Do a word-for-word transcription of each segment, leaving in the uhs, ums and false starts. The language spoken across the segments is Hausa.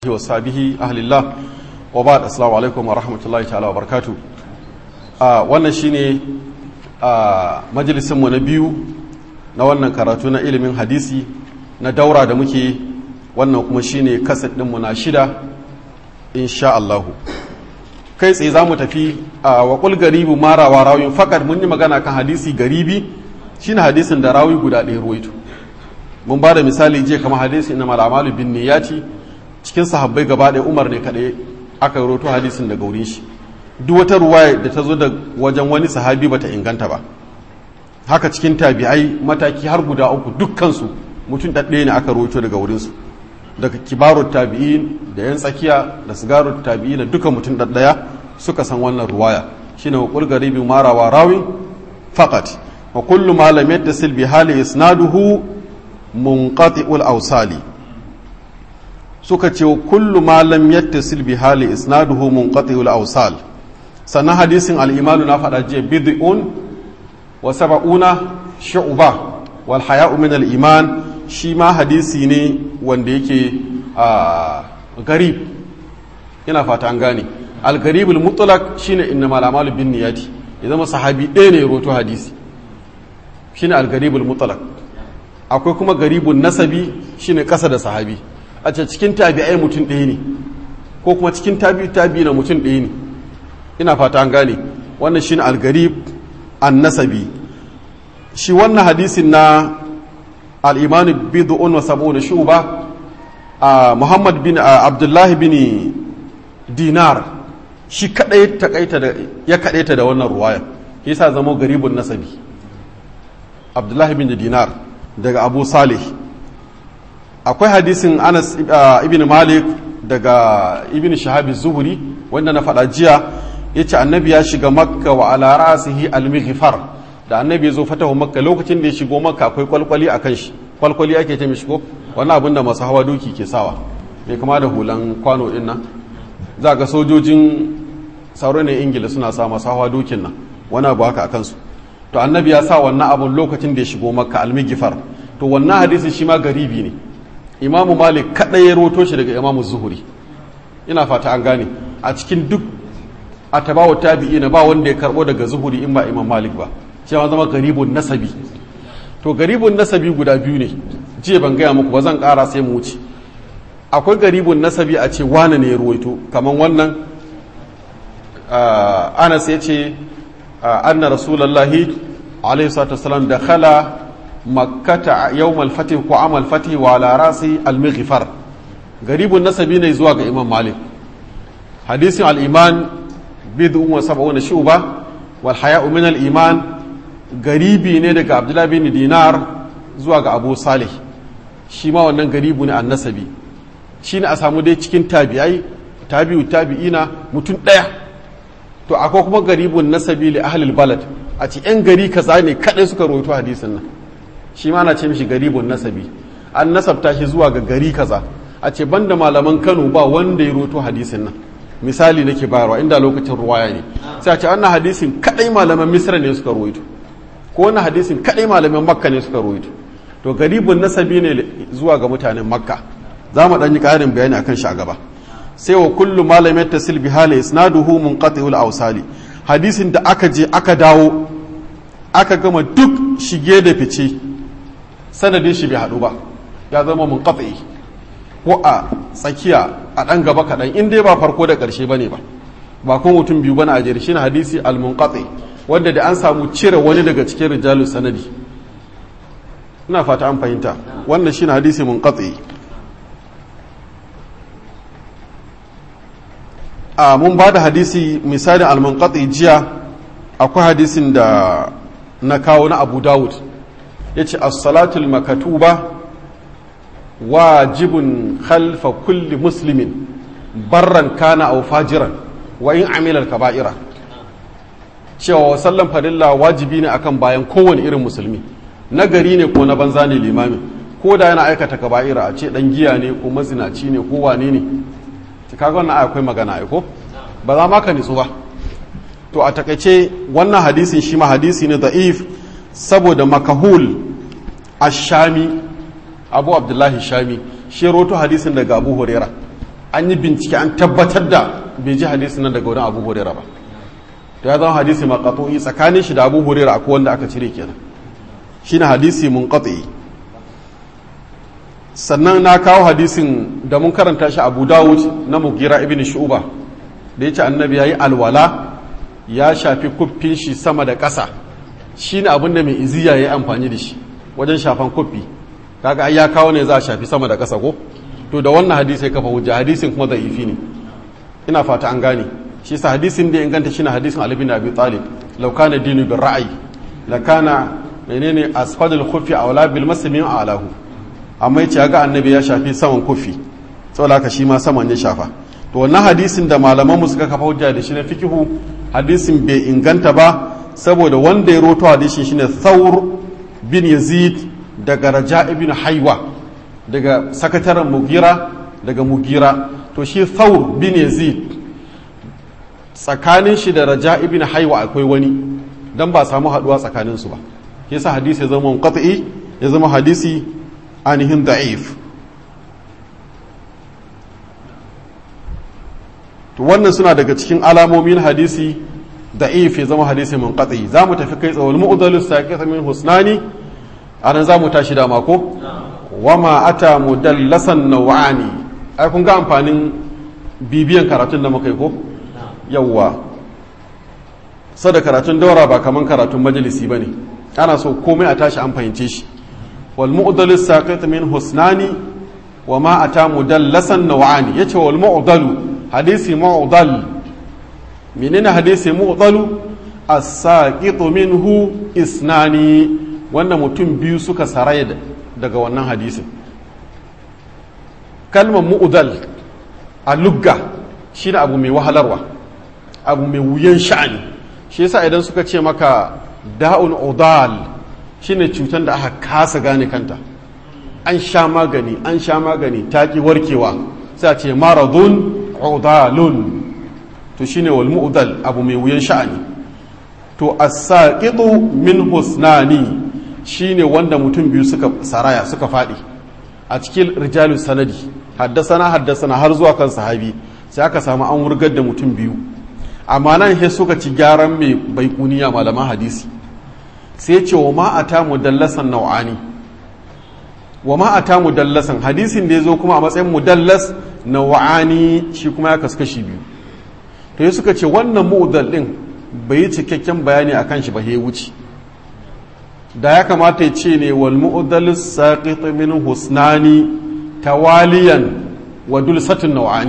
wa sabihi ahlillah wa ba'd. Assalamu alaikum wa rahmatullahi ta'ala wa barakatuh. Wannan shine majalisin mu na biyu na wannan karatu na ilimin hadisi na daura da muke, wannan kuma shine kaset din mu na shida insha Allah. Kai tsaye zamu tafi wa qul garibu mara wa rawin faqat. Mun yi magana kan hadisi garibi shine hadisin da rawi guda ɗaya ruwaito. Mun ba da misali je kamar hadisi na malamalu bin niyati, cikin sahabbai gaba ɗaya Umar ne kaɗai aka roto hadisin daga wurin shi. Duk wata ruwaya da ta zo da wajen wani sahabi bata inganta ba. Haka cikin tabi'ai mataki har guda uku dukkansu mutum ɗaɗɗaya ne aka roto daga wurinsu, daga kibarut tabi'in da yan tsakiya da sigarut tabi'in da duka mutum ɗaɗɗaya suka san wannan ruwaya. Shine wa qul garibi marawa rawin faqat wa kullu ma lam yattasil bi hali isnaduhu munqati'ul awsali. Suka ce kullu ma lam yattasil bi hali isnaduhu munqati'ul awsal. Sannan hadisin al-imanu na faɗa je bid'un wa sab'una shu'ba wal haya'u min al-iman, shi ma hadisi ne wanda yake garib. Ina fata an gane. Al-garibul mutlaq shine innamal a'malu binniyati, ya zama sahabi ɗaya ne ya roto hadisi, shine al-garibul mutlaq. Akwai kuma garibun nasabi shine kasa da sahabi, a ce cikin tabi'ai mutum ɗaya ne ko kuma cikin tabi'u tabi'i na mutum ɗaya ne. Ina fata an gane. Wannan shine al-garib an-nasabi. Shi wannan hadisin na al-iman bid'un wa sab'una shuba, Muhammad bin Abdullah bin Dinar shi kadai takaita da ya kadaita da wannan ruwaya, yasa zama garibun nasabi. Abdullah bin Dinar daga Abu Salih. Akwai hadisin Anas ibn Malik daga ibn Shahab az-Zuhri wanda na faɗa jiya, yace annabi ya shiga Makka wa ala ra'sihi al-mighfar. Da annabi ya zo fatahu Makka, lokacin da ya shigo Makka akwai kwalkwali akan shi. Kwalkwali ake ce mishi ko wannan abin da masu hawa doki ke sawa, mai kama da hulan kwano din nan. Za ga sojojin sauro ne Ingila suna sa masu hawa dokin nan wani abu haka akan su. To annabi ya sa wannan abun lokacin da ya shigo Makka, al-mighfar. To wannan hadisi shi ma garibi ne. Imamu Malik kaɗai ya roto shi daga Imamu Zuhuri. Ina fata an gane. A cikin duk a tabawa tabi'i na ba wanda ya karɓo daga Zuhuri in ba Imam Malik ba. Cewa zama garibun nasabi. To garibun nasabi guda biyu ne. Jiya ban gaya muku ba, zan ƙara sai mu wuce. Akwai garibun nasabi a ce wane ne ya ruwaito, kamar wannan Anas ya ce anna Rasulullahi alaihi salatu wasallam dakhala makkata yawmal fatih ko amal fatih wa ala rasi al-mighfar. Garibun nasabi ne zuwa ga Imam Malik. Hadisin al-iman bid'un wa sab'una shuba wal haya'u min al-iman garibi ne daga Abdullah bin Dinar zuwa ga Abu Salih. Shi ma wannan garibu ne an-nasabi. Shine a samu dai cikin tabi'ai tabi'u tabi'ina mutum daya. To akwai kuma garibun nasabi li ahli al-balad, a ci yan gari kaza ne kadai suka rawaito hadisin nan. Shi ma na ce mishi garibun nasabi, an nasabta shi zuwa ga gari kaza, a ce banda malaman Kano ba wanda ya roto hadisin nan. Misali nake bayarwa inda lokacin ruwaya ne, sai a ce wannan hadisin kadai malaman Misra ne suka ruwaito, ko wannan hadisin kadai malaman Makka ne suka ruwaito. To garibun nasabi ne zuwa ga mutanen Makka. Za mu dan yi karin bayani akan shi a gaba. Sai wa kullu malamin yattasil bi hali isnaduhu munqati'ul awsali. Hadisin da aka je aka dawo aka gama duk shige da fice, sanadin shi bai haɗu ba, ya zama munqati ko a tsakiya a ɗan gaba kaɗan, in dai ba farko da ƙarshe ba ne ba, ba kuma mutum biyu bana a jere. Shi ne hadisi al-munqati, wanda da an samu cire wani daga cikin rijalus sanadi. Ina fata an fahimta. Wannan shi ne hadisi munqati. a mun ba da hadisi misalin al-munqati jiya. Akwai hadisin da na kawo na Abu Dawud, yace as-salatul makatuba wajibun khalfa kulli muslimin barran kana aw fajiran wa in amila al-kaba'ira. Cewa sallan farilla wajibi ne akan bayan kowane irin musulmi, nagari ne ko na banza ne limamin, ko da yana aikata kaba'ira, a ce dan giya ne ko mazinaci ne ko wane ne. Kaga wannan akwai magana ai ko ba za ma ka nitsu ba. To a takaice wannan hadisin shi ma hadisi ne da'if, saboda makahul ash-shami Abu Abdullahi Shami shi roto hadisin daga Abu Huraira. an yi bincike an tabbatar da bai ji hadisi nan daga wurin Abu Hurairah ba to ya zama hadisi maqtu'i tsakanin shi da Abu Hurairah akwai wanda aka cire kenan shine hadisi munqati. Sannan na kawo hadisin da mun karanta shi Abu Dawud na Mughira ibn Shu'ba da yace annabi yayi alwala ya shafi kuffin shi sama da ƙasa shine abin da mai iziya yayi amfani da shi wajen shafan kuffi kaga ai ya kawo ne za a shafi sama da ƙasa ko to da wannan hadisi ya kafa hujja hadisin kuma da'ifi ne ina fata an gane shi yasa hadisin da inganta shine hadisin Ali bin Abi Talib law kana dinu bil ra'yi la kana menene asfadul khuffi awla bil masmi alahu amma yace ga annabi ya shafi saman kuffi saboda haka shi ma saman ya shafa to wannan hadisin da malaman mu suka kafa hujja da shi na fikihu hadisin bai inganta ba saboda wanda ya roto hadisin shine Thawr bin Yazid daga Raja ibn Haywa daga sakataren Mughira daga Mughira to shi Thawr bin Yazid tsakanin shi da Raja ibn Haywa akwai wani dan ba samu haduwa tsakanin su ba yasa hadisi ya zama munqati ya zama hadisi anihin da'if. To wannan suna daga cikin alamomin hadisi da'if ya zama hadisi munqati. Za mu tafi kai tsawon mu'dalus saqit min husnani anan za mu tashi da mako wama ata mudallasan nawani. Ai kun ga amfanin bibiyan karatun da muka yi ko yawwa sada karatun daura ba kaman karatun majalisi bane ana so komai a tashi an fahimce shi wal mu'dalus saqit min husnani wama ata mudallasan nawani yace wal mu'dalu hadisi mu'dal menene hadisi mu'dalu as-saqitu minhu isnani wannan mutum biyu suka saraya daga wannan hadisin kalmar mu'dal a lugga shine abu mai wahalarwa abu mai wuyan sha'ani shi yasa idan suka ce maka da'un udal shine cutar da aka kasa gane kanta an sha magani an sha magani taki warkewa sai a ce maradun udalun to shine wal mu'dal abu mai wuyan sha'ani to as-saqitu min husnani shine wanda mutum biyu suka saraya suka fadi a cikin rijalus sanadi haddasana haddasana har zuwa kan sahabi sai aka samu an wurgar da mutum biyu amma nan he suka ci gyaran mai baikuniya malaman hadisi sai ce wa ma ata mudallasan nau'ani wa ma ata mudallasan hadisin da yazo kuma a matsayin mudallas nau'ani shi kuma ya kaskashi biyu to ya suka ce wannan mu'dal din bai yi cikakken bayani akan shi ba he wuce da ya kamata ya ce ne wal mu'dalus saqit min husnani tawaliyan wa dulsatun nau'ani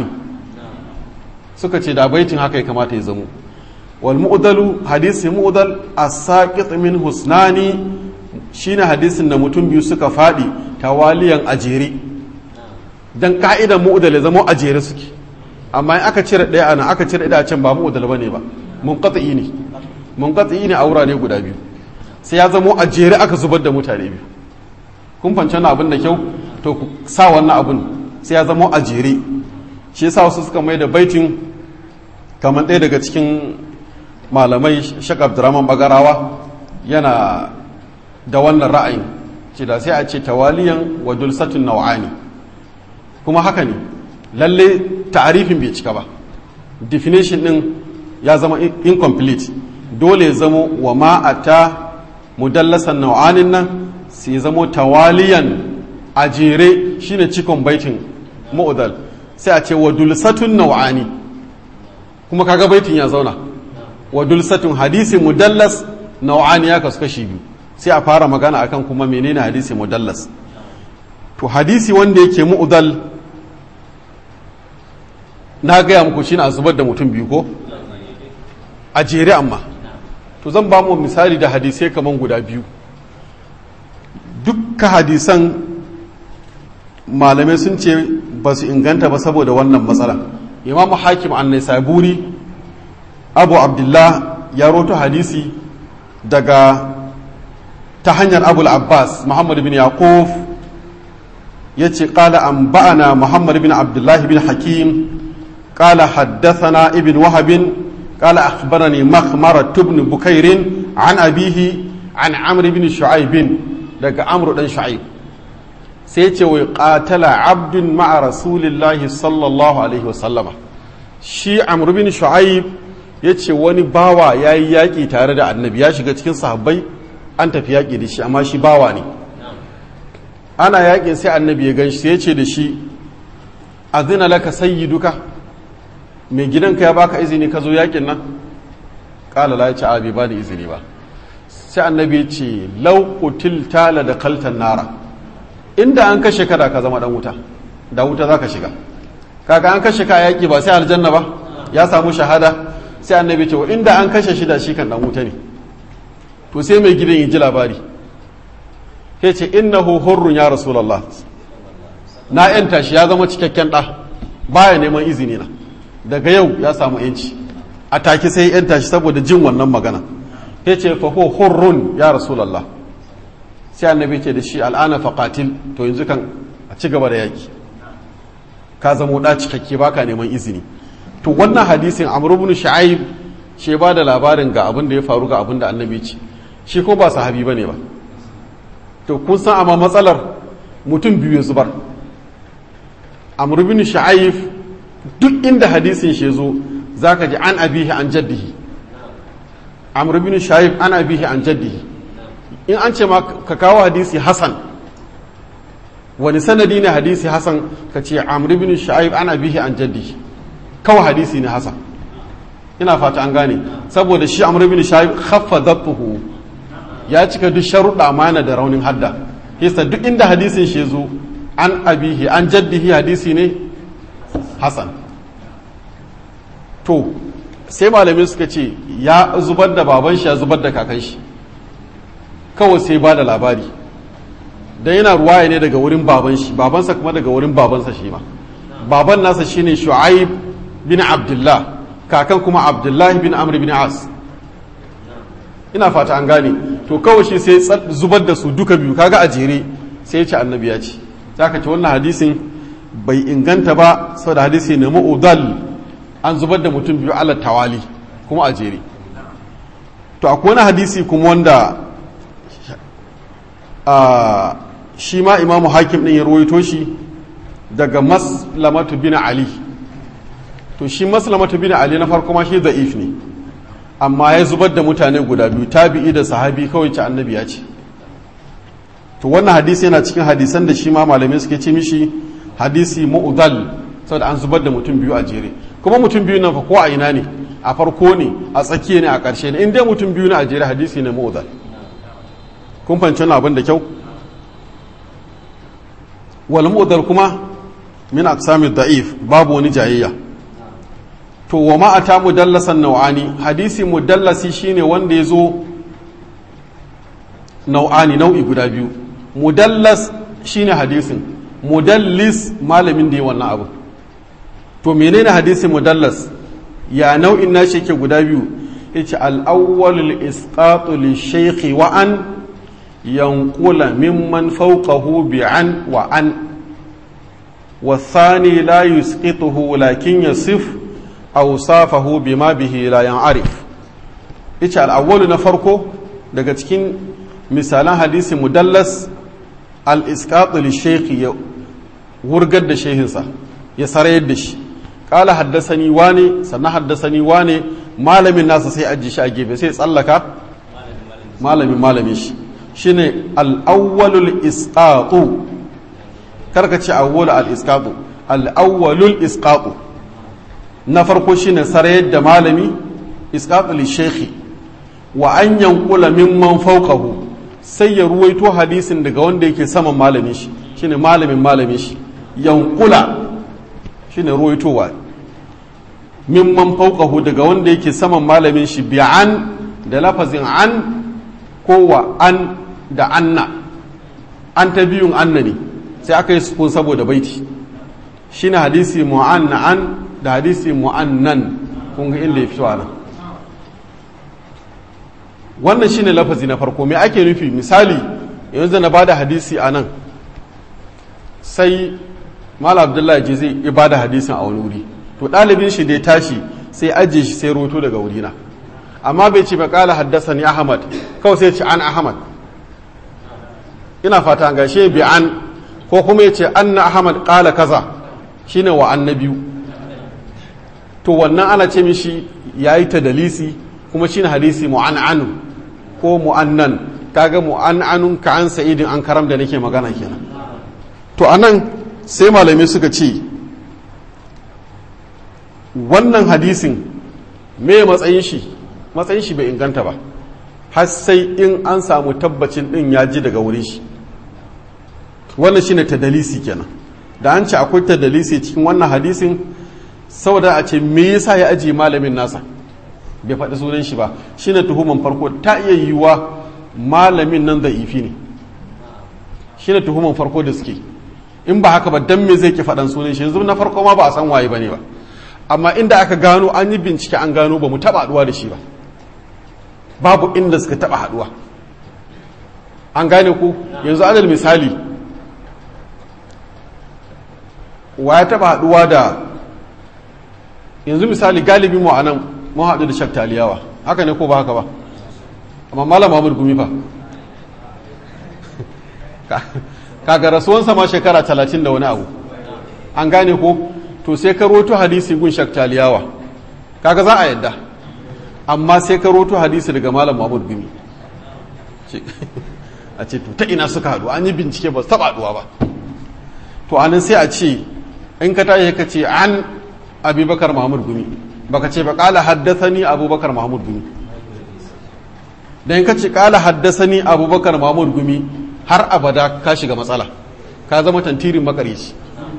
suka ce da baitin haka ya kamata ya zamo wal mu'dalu hadisi mu'dal as-saqit min husnani shine hadisin da mutum biyu suka fadi tawaliyan ajere dan ka'idan mu'dal ya zamo ajere suke amma in aka cire daya ana aka cire daya can ba mu'dal bane ba munqati ne munqati ne aura ne guda biyu sai ya zamo ajere aka zubar da mutane biyu kun fance na abin da kyau to ku sa wannan abun sai ya zamo ajere shi yasa wasu suka mai da baitin kamar ɗaya daga cikin malamai Sheikh Abdurrahman Bagarawa yana da wannan ra'ayin ce da sai a ce tawaliyan wa dulsatun nau'ani kuma haka ne lalle ta'arifin bai cika ba definition din ya zama incomplete dole ya zamo wa ma'ata mudallasan nau'anin nan sai zamo tawaliyan a jere shine cikon baitin mu'dal sai a ce wa dulsatun nau'ani kuma kaga baitin ya zauna wa dulsatun hadisi mudallas nau'ani ya kasu kashi biyu sai a fara magana akan kuma menene hadisi mudallas to hadisi wanda yake mu'dal na gaya muku shine a zubar da mutum biyu ko a jere amma to zan ba mu misali da hadisai kaman guda biyu dukkan hadisan malamai sun ce ba su inganta ba saboda wannan matsala imamu hakim annai saburi abu abdullah ya roto hadisi daga ta hanyar abul abbas muhammad bin yaquf ya ce ƙala an ba'ana muhammad bin abdullahi bin hakim ƙala haddathana ibn wahabin ƙala akhbarani makhmara tubni bukairin an abihi an amr bin shu'aibin daga amru dan shu'aib sai ce wai qatala abdun ma'a rasulillahi sallallahu alaihi wasallama shi amr bin shu'aib yace wani bawa yayi yaki tare da annabi ya shiga cikin sahabbai an tafi yaki da shi amma shi bawa ne ana yakin sai annabi ya ganshi sai yace da shi azina laka sayyiduka mai gidanka ya baka izini ka zo yakin nan kala la yace abi ba da izini ba sai annabi ya ce law qutilta la dakaltan nara inda an kashe ka da ka zama dan wuta da wuta zaka shiga kaga an kashe ka yaki ba sai aljanna ba ya samu shahada sai annabi ya ce inda an kashe shi da shi kan dan wuta ne to sai mai gidan ya ji labari sai ce innahu hurrun ya rasulullah na yanta shi ya zama cikakken da baya neman izini na daga yau ya samu yanci a take sai yanta shi saboda jin wannan magana ya ce fa ho hurrun ya rasulallah sai annabi ce da shi al'ana faqatil to yanzu kan a ci gaba da yaki ka zama da cikakke baka neman izini to wannan hadisin amr ibn shu'aib shi ba da labarin ga abin da ya faru ga abin da annabi ce shi ko ba sahabi bane ba to kun san amma matsalar mutum biyu ya zubar amr ibn shu'aib duk inda hadisin shi zo zaka ji an abihi an jaddihi amr ibn shu'aib an abihi an jaddihi in an ce ma ka kawo hadisi hasan wani sanadi ne hadisi hasan ka ce amr ibn shu'aib an abihi an jaddihi kawai hadisi ne hasan ina fata an gane saboda shi amr ibn shu'aib khaffa dhabtuhu ya cika duk sharuɗa amana da raunin hadda yasa duk inda hadisin shi zo an abihi an jaddihi hadisi ne hasan to sai malamin suka ce ya zubar da baban shi ya zubar da kakan shi kawai sai ba da labari don yana ruwaya ne daga wurin baban shi babansa kuma daga wurin babansa shi ma baban nasa shine shu'aib bin abdullah kakan kuma abdullah bin amr bin as ina fata an gane to kawai shi sai zubar da su duka biyu kaga a jere sai ya ce annabi ya ce zaka ce wannan hadisin bai inganta ba saboda hadisi ne mu'udal an zubar da mutum biyu ala tawali kuma a jere to akwai wani hadisi kuma wanda shi ma imamu hakim din ya ruwaito shi daga maslamatu bin ali to shi maslamatu bin ali na farko ma shi da'if ne amma ya zubar da mutane guda biyu tabi'i da sahabi kawai ci annabi ya ce to wannan hadisi yana cikin hadisan da shi ma malamai suke ce mishi hadisi mu'udal saboda an zubar da mutum biyu a jere kuma mutum biyu nan fa ko a ina ne a farko ne a tsakiya ne a ƙarshe ne in dai mutum biyu ne a jere hadisi ne mu'udal kun fahimci wannan abin da kyau wal mu'udal kuma min aqsamid da'if babu wani jayayya to wa ma ata mudallasan nau'ani hadisi mudallasi shine wanda ya zo nau'ani nau'i guda biyu mudallas shine hadisin mudallis malamin da ya wannan abu to menene hadisin mudallas ya nau'in nashi yake guda biyu yace al-awwal al-isqatu li-shaykh wa an yanqula mimman fawqahu bi'an wa an wa thani la yusqituhu lakin yasif awsafahu bima bihi la yan'arif yace al-awwal na farko daga cikin misalan hadisi mudallas al-isqatu li-shaykh ya wurgar da shehinsa ya sarayar da shi kala haddasani wane sannan haddasani wane malamin nasa sai ajiye shi a gefe sai tsallaka malamin malamin shi shine al-awwalul isqatu karka ce awwal al-isqatu al-awwalul isqatu na farko shine sarayar da malami isqatu li-shaykh wa an yanqula mimman fawqahu sai ya ruwaito hadisin daga wanda yake saman malamin shi shine malamin malamin shi yanqula shine ruwaitowa mimman fawqahu daga wanda yake saman malamin shi bi'an da lafazin an ko wa an da anna an ta biyun anna ne sai aka yi sukun saboda baiti shine hadisi mu'anna'an da hadisi mu'annan kun ga inda ya fito nan wannan shine lafazi na farko me ake nufi misali yanzu na bada hadisi a nan sai Mala Abdullahi je zai ibada hadisin a wani wuri to ɗalibin shi da ya tashi sai ajiye shi sai roto daga wurina amma bai ce ba kala haddasa ni Ahmad kawai sai ce an Ahmad ina fata an gashe bi an ko kuma ya ce anna ahmad qala kaza shine wa annabiyu to wannan ana ce mishi yayi tadalisi kuma shine hadisi mu'an'an ko mu'annan kaga mu'an'anun ka an sa'idin an karam da nake magana kenan to anan sai malamai suka ce wannan hadisin me matsayin shi matsayin shi bai inganta ba har sai in an samu tabbacin din ya ji daga wurin shi wannan shine tadalisi kenan da an ce akwai tadalisi cikin wannan hadisin saboda a ce me yasa ya ajiye malamin nasa bai faɗi sunan shi ba shine tuhuman farko ta iya yiwuwa malamin nan da ifi ne shine tuhuman farko da suke in ba haka ba dan me zai ki faɗan sunan shi yanzu na farko ma ba a san waye bane ba amma inda aka gano an yi bincike an gano ba mu taɓa haɗuwa da shi ba babu inda suka taɓa haɗuwa an gane ku yanzu adal misali wa ya taɓa haɗuwa da yanzu misali galibi mu a nan mun haɗu da shak taliyawa haka ne ko ba haka ba amma malam Mahmud Gumi fa kaga rasuwansa ma shekara talatin da wani abu an gane ko to sai ka roto hadisi gun shak taliyawa kaga za a yadda amma sai ka roto hadisi daga malam Mahmud Gumi a ce to ta ina suka haɗu an yi bincike ba su taɓa haɗuwa ba to anan sai a ce in ka tashi ka ce an abubakar Mahmud Gumi baka ce ba kala haddathani abubakar Mahmud Gumi dan ka ce kala haddathani abubakar Mahmud Gumi har abada ka shiga matsala ka zama tantirin makarici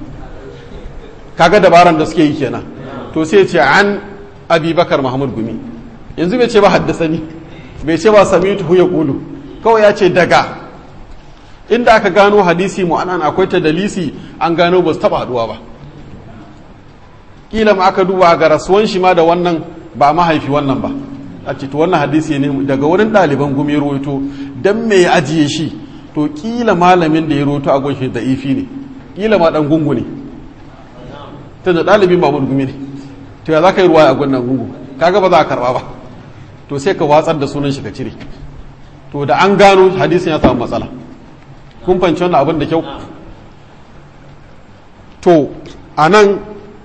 kaga dabaran da suke yi kenan to sai ce an abubakar Mahmud Gumi yanzu bai ce ba haddathani bai ce ba samitu ya kulu kawai ya ce daga inda aka gano hadisi mu'anan akwai ta dalisi an gano ba su taba haduwa ba kila ma aka duba ga rasuwan shi ma da wannan ba mahaifi wannan ba a ce to wannan hadisi ne daga wurin ɗaliban gumi ya roto dan me ya ajiye shi to kila malamin da ya roto a gunshi da ifi ne kila ma dan gungu ne tunda ɗalibin ba gumi ne to ya za ka yi ruwa a gunnan gungu kaga ba za a karba ba to sai ka watsar da sunan shi ka cire to da an gano hadisin ya samu matsala kun fanci wannan abin da kyau to a nan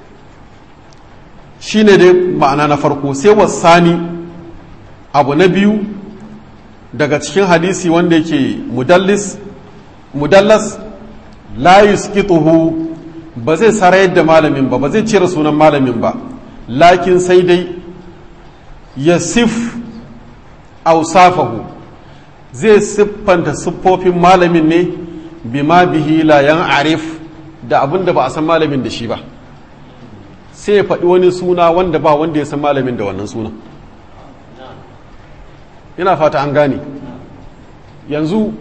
shi ne dai ma'ana na farko sai wasani abu na biyu daga cikin hadisi wanda yake mudallis mudallas la yusqituhu ba zai sarayar da malamin ba ba zai cire sunan malamin ba lakin sai dai yasif awsafahu zai siffanta siffofin malamin ne bima bihi la arif da abin da ba a san malamin da shi ba sai ya faɗi wani suna wanda ba wanda ya san malamin da wannan suna yana fata an gane yanzu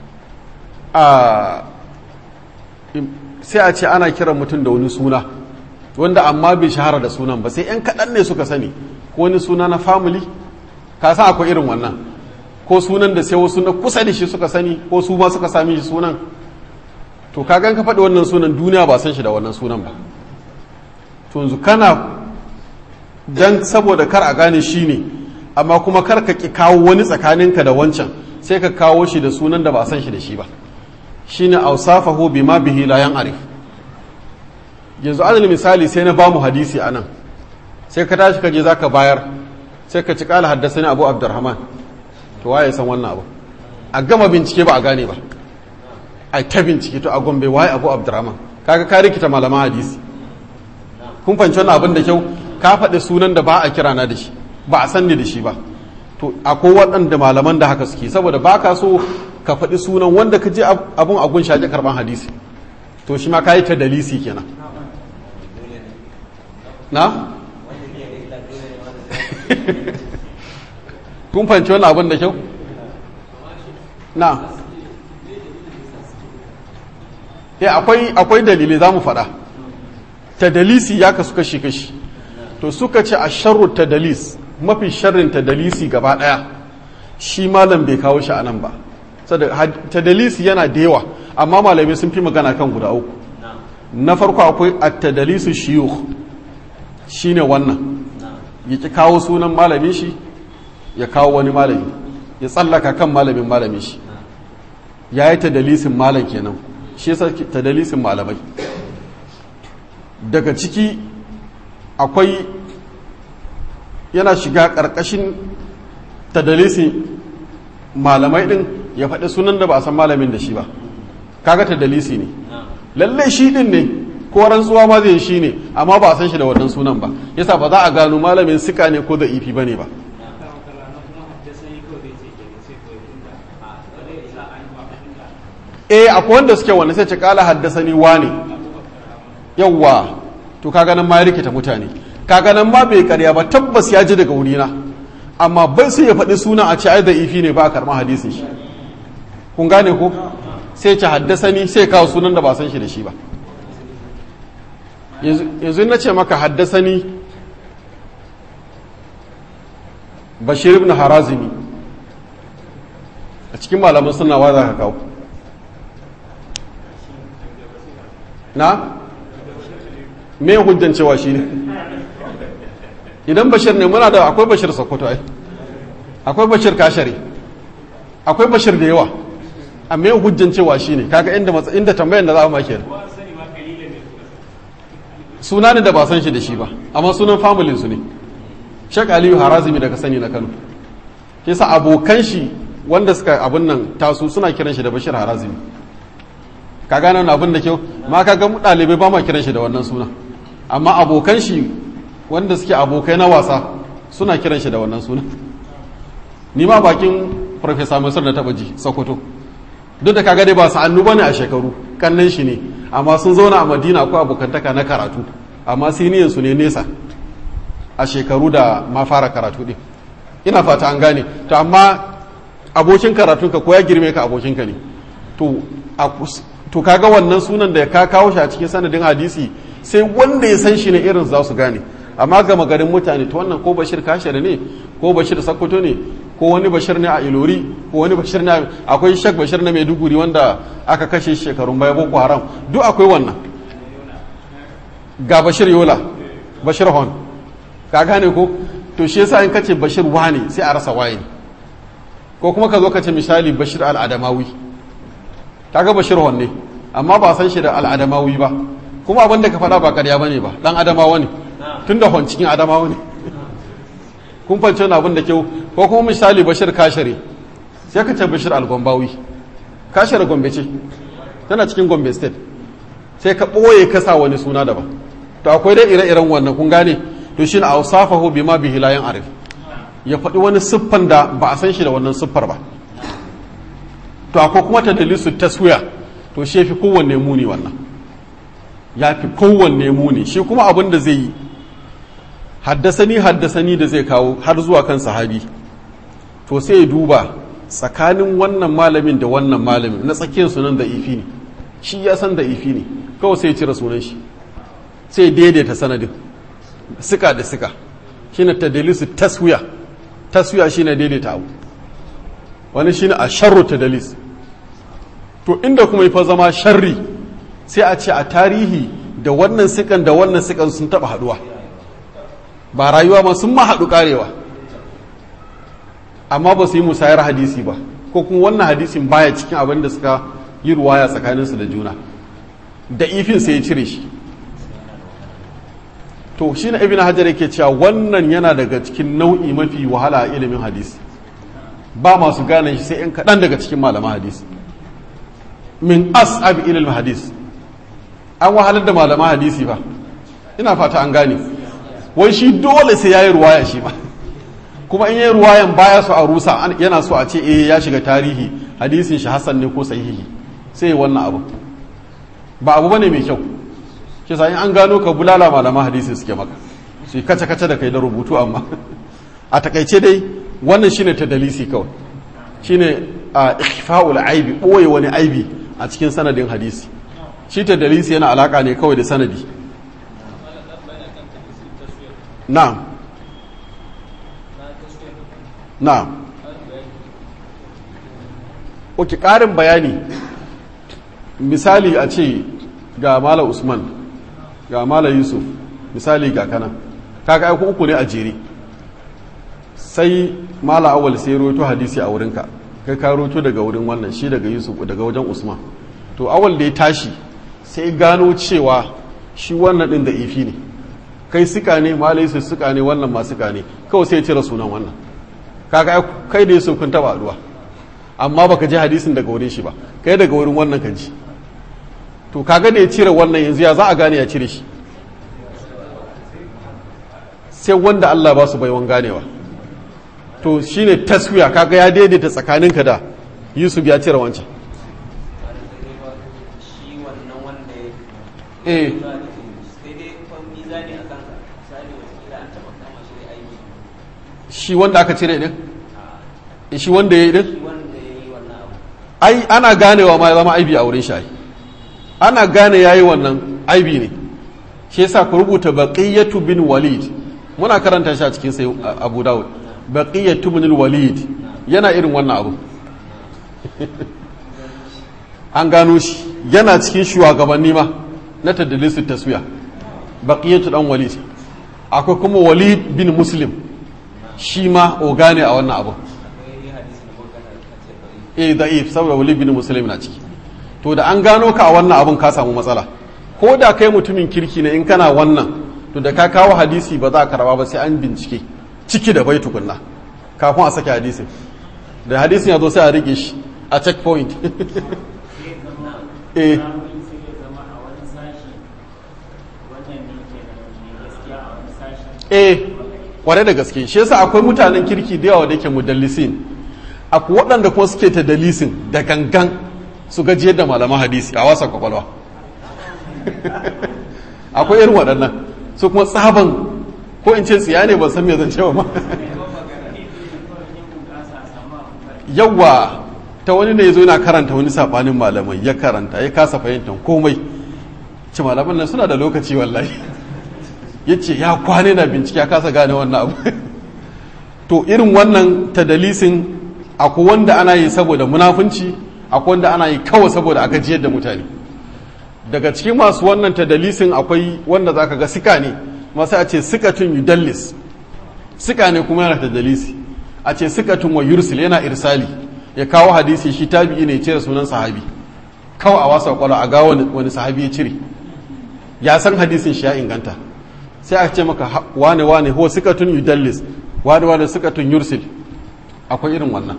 a sai a ce ana kiran mutum da wani suna wanda amma bai shahara da sunan ba sai 'yan kaɗan ne suka sani ko wani suna na family ka san akwai irin wannan ko sunan da sai wasu na kusa da shi suka sani ko su ma suka sami shi sunan to ka gan ka faɗi wannan sunan duniya ba san shi da wannan sunan ba to yanzu kana dan saboda kar a gane shi ne amma kuma kar ka ki kawo wani tsakaninka da wancan sai ka kawo shi da sunan da ba san shi da shi ba shine awsafahu bima bihi la yan'arif yanzu adal misali sai na bamu hadisi anan sai ka tashi ka je zaka bayar sai ka ci kala haddasani Abu Abdurrahman to waye san wannan abu a gama bincike ba a gane ba ai ta bincike to a Gombe waye Abu Abdurrahman kaga ka rikita malaman hadisi kun fahimci wannan abin da kyau ka faɗi sunan da ba a kira na da shi ba a san ni da shi ba to akwai waɗanda malaman da haka suke saboda ba ka so ka faɗi sunan wanda ka je abun a gun shaƙi karɓan hadisi to shi ma ka yi ta dalisi kenan na? kun fahimci wannan abin da kyau? na? ya akwai dalilai za mu faɗa ta dalisi ya kasu kashi-kashi to suka ce a sharru ta dalis mafi sharrin ta dalisi gaba ɗaya shi malam bai kawo shi a nan ba ta dalisi yana da yawa amma malamai sun fi magana kan guda uku na farko akwai a ta dalisu shiyukh shi ne wannan ya ki kawo sunan malamin shi ya kawo wani malami ya tsallaka kan malamin malamin shi ya yi ta dalisin malam kenan shi yasa tadalisin malamai daga ciki akwai yana shiga ƙarƙashin tadalisin malamai din ya faɗi sunan da ba a san malamin da shi ba kaga tadalisi ne lallai shi din ne ko rantsuwa ma zai shi ne amma ba a san shi da wannan sunan ba yasa ba za a gano malamin sika ne ko da ifi bane ba eh akwai wanda suke wanda sai ce kala haddasani wane yawwa to kaga nan ma ya rikita mutane kaga nan ma bai karya ba tabbas ya ji daga wurina amma bai sai ya faɗi sunan a ce ai da ifi ne ba a karɓar hadisin shi kun gane ko sai ce haddasani sai kawo sunan da ba san shi da shi ba yanzu na ce maka haddasani bashir ibn harazimi a cikin malaman suna wa za ka kawo na me hujjan cewa shi ne idan bashir ne muna da akwai bashir sokoto ai akwai bashir kashari akwai bashir da yawa a me hujjan cewa shi ne kaga inda inda tambayan da za a ma kenan suna ne da ba san shi da shi ba amma sunan familin su ne Sheikh Aliyu Harazimi daga sani na Kano kisa abokan shi wanda suka abun nan taso suna kiran shi da Bashir Harazimi ka gane wannan abin da kyau ma ka ga ɗalibai ba ma kiran shi da wannan suna amma abokan shi wanda suke abokai na wasa suna kiran shi da wannan suna ni ma bakin Professor Masar da taba ji Sokoto duk da kaga dai ba sa'annu bane a shekaru kannan shi ne amma sun zauna a Madina ko abokantaka na karatu amma siniyan su ne nesa a shekaru da ma fara karatu din ina fata an gane to amma abokin karatunka ko ya girme ka abokinka ne to to kaga wannan sunan da ka kawo shi a cikin sanadin hadisi sai wanda ya san shi ne irin za su gane amma ga magarin mutane to wannan ko Bashir Kashare ne ko Bashir Sakkwato ne ko wani Bashir ne a Ilori ko wani Bashir ne akwai Sheikh Bashir na Maiduguri wanda aka kashe shekarun baya Boko Haram duk akwai wannan ga Bashir Yola Bashir Hon ka gane ko to shi yasa in kace Bashir wane sai a rasa waye ko kuma ka zo ka ce misali Bashir al-Adamawi kaga Bashir Hon ne amma ba san shi da al-Adamawi ba kuma abin da ka faɗa ba ƙarya bane ba dan Adamawa ne tunda Hon cikin Adamawa ne kun fance wani abin da kyau ko kuma misali Bashir Kashare sai ka ce Bashir al-Gombawi Kashare Gombe ce tana cikin Gombe state sai ka ɓoye ka sa wani suna daban to akwai dai ire-iren wannan kun gane to shi na ausafahu bima bihi la arif ya faɗi wani siffan da ba a san shi da wannan siffar ba to akwai kuma tadlisu taswiya to shi yafi kowanne muni wannan yafi kowanne muni shi kuma abin da zai yi haddasani haddasani da zai kawo har zuwa kan sahabi to sai ya duba tsakanin wannan malamin da wannan malamin na tsakiyar sunan da ifi ne shi ya san da ifi ne kawai sai ya cire sunan shi sai daidaita sanadin sika da sika shine tadlisu taswiya taswiya shine daidaita abu wani shine a sharru tadlis to inda kuma yafa zama sharri sai a ce a tarihi da wannan sikan da wannan sikan sun taba haduwa ba rayuwa ma sun ma haɗu karewa amma ba su yi musayar hadisi ba ko kuma wannan hadisin baya cikin abin da suka yi ruwaya tsakaninsu da juna da ifin sai ya cire shi to shi na ibn hajar yake cewa wannan yana daga cikin nau'i mafi wahala a ilimin hadisi ba masu gane shi sai yan kaɗan daga cikin malaman hadisi min as'ab ilimin hadis an wahalar da malaman hadisi ba ina fata an gane wai shi dole sai yayi ruwaya shi ba kuma in yayi ruwayan baya su a rusa yana so a ce eh ya shiga tarihi hadisin shi hasan ne ko sahihi sai wannan abu ba abu bane mai kyau shi sai an gano ka bulala malama hadisi suke maka su kace kace da kai da rubutu amma a takaice dai wannan shine tadalisi kawai shine ikhfa'ul aibi boye wani aibi a cikin sanadin hadisi shi tadalisi yana alaka ne kawai da sanadi na'am na'am oke karin bayani misali a ce ga Malam Usman ga Malam Yusuf misali ga kana kaga ai ku uku ne a jere sai Malam Awwal sai roto hadisi a wurinka kai ka roto daga wurin wannan shi daga Yusuf daga wajen Usman to awal da ya tashi sai gano cewa shi wannan din da ifi ne, kai suka ne malai su suka ne wannan ma suka ne, kawai sai ya cire sunan wannan. Kaga kai da Yusuf kun taba addu'a amma baka ji hadisin daga wurin shi ba, kai daga wurin wannan ka ji. To kaga da ya cire wannan yanzu ya za a gane ya cire shi, sai wanda Allah ba su baiwan ganewa. To shine taswiya, kaga ya daidaita tsakaninka da Yusuf ya cire wancan. eh shi wanda aka cire din shi wanda ya yi din ai ana ganewa ma ya zama aibi a wurin shi, ana gane yayi wannan aibi ne. shi yasa ku rubuta baqiyatu bin walid, muna karanta shi a cikin sai Abu Dawud, baqiyatu bin walid yana irin wannan abu an gano shi yana cikin shugabanni ma na tadlisu taswiya, baqiyatu dan walid. Akwai kuma walid bin muslim, shi ma ogane a wannan abu. eh da'if, saboda walid bin muslim na ciki. To da an gano ka a wannan abun ka samu matsala, ko da kai mutumin kirki ne in kana wannan, to da ka kawo hadisi ba za a karaba ba, sai an bincike ciki da bai tukunna kafin a sake hadisin. Da hadisin ya zo sai a rike shi a checkpoint eh eh kware da gaske. Shi yasa akwai mutanen kirki da yawa da yake mudallisin, akwai waɗanda kuma suke ta dalisin da gangan su gajiyar da malaman hadisi a wasa kwakwalwa akwai irin waɗannan su kuma tsaban, ko in ce tsiya ne ban san me zan cewa ma yawa ta wani ne ya zo yana karanta wani sabanin malamai, ya karanta ya kasa fahimtar komai, ci malaman nan suna da lokaci wallahi ya ce ya kwane na bincike ya kasa gane wannan abu to irin wannan tadalisin akwai wanda ana yi saboda munafunci, akwai wanda ana yi kawai saboda a gajiyar da mutane. Daga cikin masu wannan tadalisin akwai wanda za ka ga sika ne, masu a ce sikatun yudallis, sika ne kuma yana tadalisi, a ce sikatun wa yursil yana irsali, ya kawo hadisi shi tabi'i ne ya cire sunan sahabi, kawai a wasa kwallo a ga wani sahabi ya cire, ya san hadisin shi ya inganta, sai a ce maka wane wane ho sikatun yudallis, wane wane sikatun yursil. Akwai irin wannan.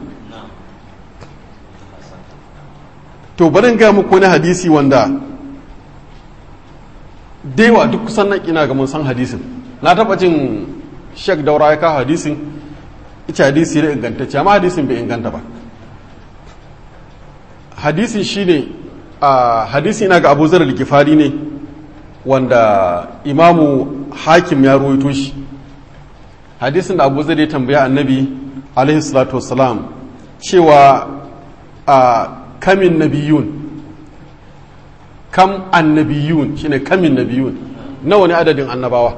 To barin ga muku wani hadisi wanda daiwa duk kusan nan ina ga mun san hadisin, na taba jin Sheikh Daura ya kawo hadisin, ita hadisi ne ingantacce amma hadisin bai inganta ba. Hadisin shine a hadisi ina ga Abu Zar al-Ghifari ne wanda Imamu Hakim ya ruwaito shi. Hadisin da Abu Zar ya tambaya Annabi alaihi salatu wassalam cewa a kamin nabiyun, kam annabiyun shine kamin nabiyun, nawa ne adadin annabawa,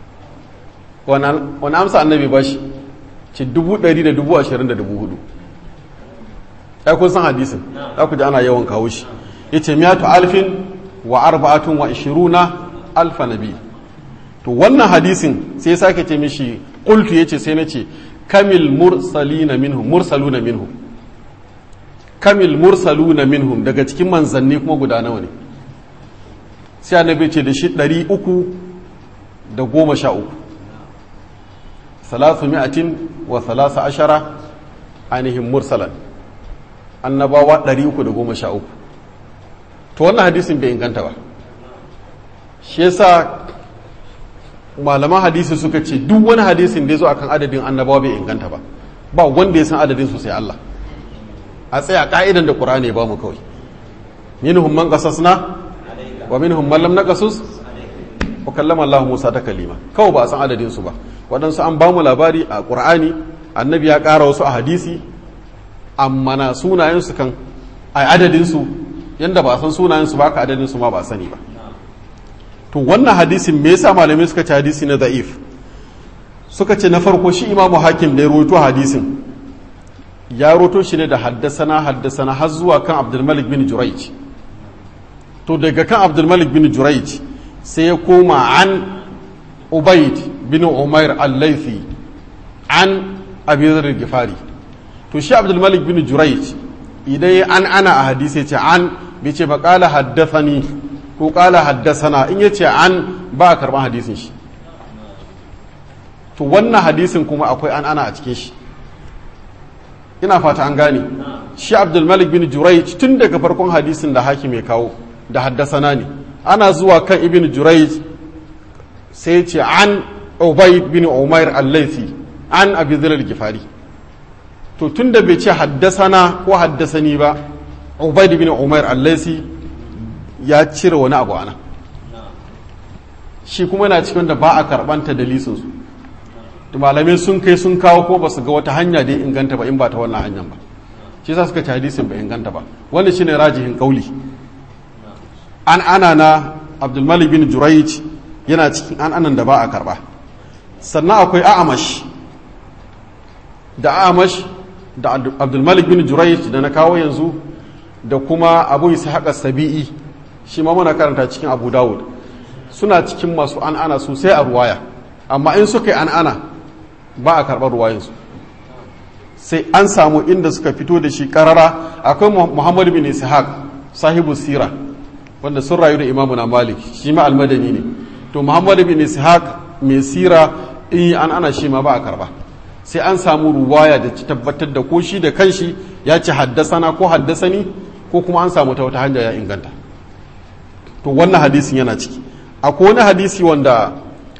wani amsa annabi ba shi ce dubu ɗari da dubu ashirin da dubu hudu. ya kun san hadisin, za ku ji ana yawan kawo shi. ya ce miyatu alfin wa arba'atun wa ishiruna alfa nabi. to wannan hadisin sai sake ce mishi qultu, yace sai na ce kamil mursalina minhum, mursaluna minhum, kamil mursaluna minhum, daga cikin manzanni kuma guda nawa ne? sai annabi ce da shi ɗari uku da goma sha uku, salasu mi'atin wa salasa ashara ainihin mursalan, annabawa ɗari uku da goma sha uku. to wannan hadisin bai inganta ba. shi yasa malaman hadisi suka ce duk wani hadisin da ya zo akan adadin annabawa bai inganta ba, ba wanda ya san adadin su sai Allah. a tsaya ka'idan da Qur'ani ya ba mu kawai, minhum man qasasna wa minhum man lam naqasus wa kallama Allah Musa ta kalima, kawai ba a san adadin su ba. waɗansu an ba mu labari a Qur'ani, annabi ya ƙara wasu a hadisi, amma na sunayen su kan a adadin su yanda ba a san sunayen su ba, ka adadin su ma ba a sani ba. to wannan hadisin me yasa malamai suka ce hadisi na da'if? suka ce na farko shi Imamu Hakim da ya rawaito hadisin ya roto shi ne da haddasana haddasana har zuwa kan Abdulmalik bin Jurayj. to daga kan Abdulmalik bin Jurayj sai ya koma an Ubayd bin Umair al-Laythi an Abi Dharr al-Ghifari. to shi Abdulmalik bin Jurayj idan ya an ana a hadisi ce an bai ce ba qala haddathani ko qala haddasana in yace an ba a karban hadisin shi to wannan hadisin kuma akwai an ana a cikin shi ina fata an gane shi Abdul Malik bin Jurayj tun daga farkon hadisin da hakim ya kawo da haddasana ne ana zuwa kan ibn Jurayj sai ce an Ubayd bin Umair al-Laythi an Abi Dharr al-Ghifari to tunda bai ce haddasana ko haddasani ba Ubayd bin Umair al-Laythi ya cire wani abu ana shi kuma yana cikin da ba a karbanta dalisin su to malamai sun kai sun kawo ko basu ga wata hanya da inganta ba in ba ta wannan hanyar ba shi yasa suka ci hadisin bai inganta ba wannan shine rajihin kauli an ana na Abdul Malik bin Jurayj yana cikin an anan da ba a karba sannan akwai A'amash da A'amash da Abdul Malik bin Jurayj da na kawo yanzu da kuma Abu Ishaq as-Sabi'i shi ma muna karanta cikin Abu Dawud suna cikin masu an ana sosai a ruwaya amma in suka yi an ana ba a karɓar ruwayensu sai an samu inda suka fito da shi karara akwai Muhammad bin Ishaq sahibu sira wanda sun rayu da Imamu na Malik shi ma almadani ne to Muhammad bin Ishaq mai sira in an ana shi ma ba a karba sai an samu ruwaya da ci tabbatar da ko shi da kanshi ya ci haddasana ko haddasani ko kuma an samu ta wata hanya ya inganta to wannan hadisin yana ciki akwai wani hadisi wanda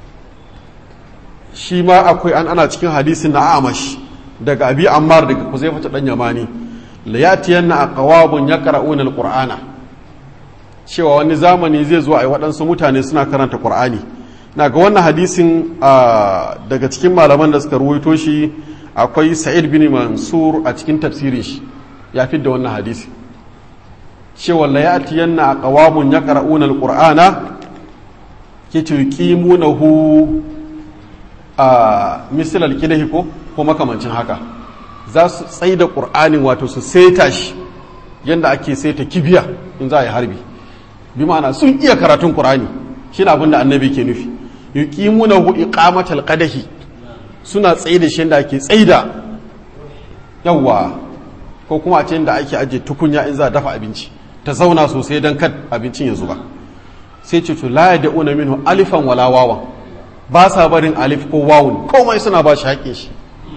shi ma akwai an ana cikin hadisin na Amash daga Abi Ammar daga Huzaifa dan Yamani la yatiyanna aqwabun yaqra'una alqur'ana cewa wani zamani zai zo a waɗansu mutane suna karanta Qur'ani na ga wannan hadisin daga cikin malaman da suka ruwaito shi akwai Sa'id bin Mansur a cikin tafsirin shi ya fi da wannan hadisi cewa la yatiyanna aqwabun yaqra'una alqur'ana kitu yuqimunahu a misal alkidahi ko ko makamancin haka za su tsaye da ƙur'anin wato su saita shi yadda ake saita kibiya in za a yi harbi bi ma'ana sun iya karatun ƙur'ani shi na abinda annabi ke nufi yuqimunahu iqamatal qadahi suna tsaye da shi yadda ake tsaida yawa ko kuma a ce yadda ake ajiye tukunya in za a dafa abinci ta zauna sosai don kad abincin ya zuba sai ce to la yad'una minhu alifan wala wawan ba sa barin alif ko wawun komai suna ba shi haƙe shi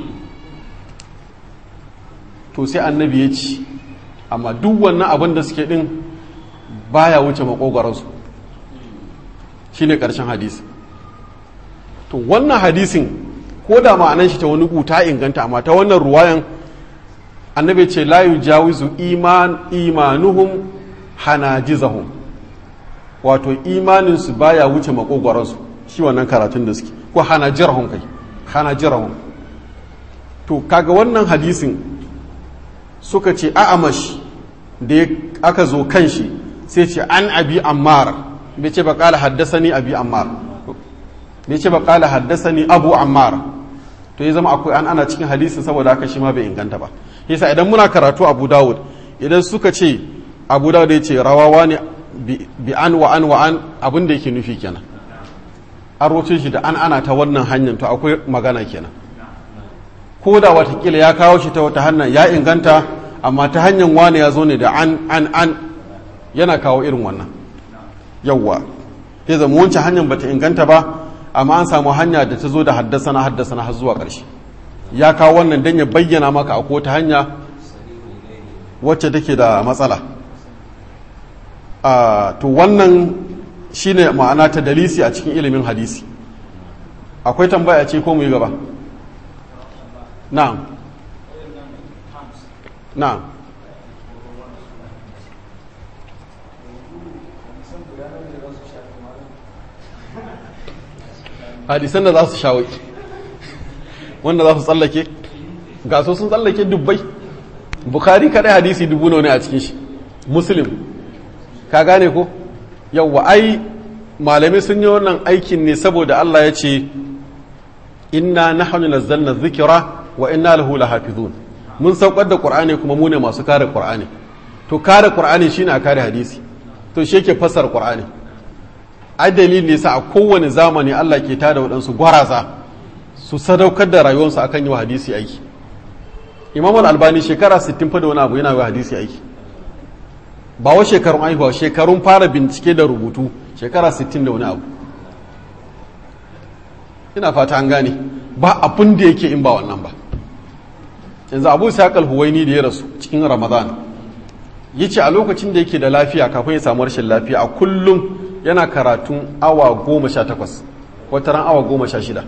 to sai annabi ya ci amma duk wannan abin da suke din baya wuce makogwaransu shi ne ƙarshen hadisi to wannan hadisin ko da ma'anan shi ta wani ta inganta amma ta wannan ruwayan annabi ce la yujawizu iman imanuhum hanajizahum wato imaninsu baya wuce makogwaransu shi wannan karatun da suke ko hanajirahum kai hanajirahum to kaga wannan hadisin suka ce a'amash da aka zo kan shi sai ce an abi ammar bai ce ba kala haddasani abi ammar bai ce ba kala haddasani abu ammar to ya zama akwai an ana cikin hadisin saboda haka shi ma bai inganta ba yasa idan muna karatu abu dawud idan suka ce abu dawud ya ce rawawa ne bi an wa an wa an abin da yake nufi kenan an roce shi da an ana ta wannan hanyar to akwai magana kenan ko da watakila ya kawo shi ta wata hanyar ya inganta amma ta hanyar wane ya zo ne da an an an yana kawo irin wannan yawwa ya zama wancan hanyar bata inganta ba amma an samu hanya da ta zo da haddasana haddasana har zuwa ƙarshe ya kawo wannan don ya bayyana maka akwai wata hanya wacce take da matsala to wannan shine ma'ana ta dalisi a cikin ilimin hadisi akwai tambaya ce ko mu yi gaba na'am na'am hadisan da za su shawai wanda za su tsallake ga so sun tsallake dubbai bukhari kadai hadisi dubu ne a cikin shi muslim ka gane ko yawwa ai malamai sun yi wannan aikin ne saboda Allah ya ce inna nahnu nazzalna dhikra wa inna lahu lahafizun mun saukar da qur'ani kuma mu ne masu kare qur'ani to kare qur'ani shine a kare hadisi to shi yake fassara qur'ani ai dalili ne sa a kowane zamani Allah ke tada waɗansu gwaraza su sadaukar da rayuwarsu akan yi wa hadisi aiki Imam al-Albani shekara sittin fa da wani abu yana wa hadisi aiki ba wa shekarun haihuwa, shekarun fara bincike da rubutu shekara sittin da wani abu. Ina fata an gane, ba abin da yake in ba wannan ba. Yanzu Abu Ishaq al-Huwaini da ya rasu cikin Ramadan yace a lokacin da yake da lafiya kafin ya samu rashin lafiya a kullum yana karatun awa goma sha takwas wata ran awa goma sha shida.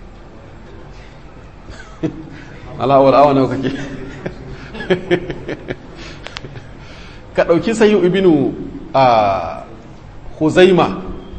Ala'awar awa nawa kake ka ɗauki sayi ibinu a Huzaima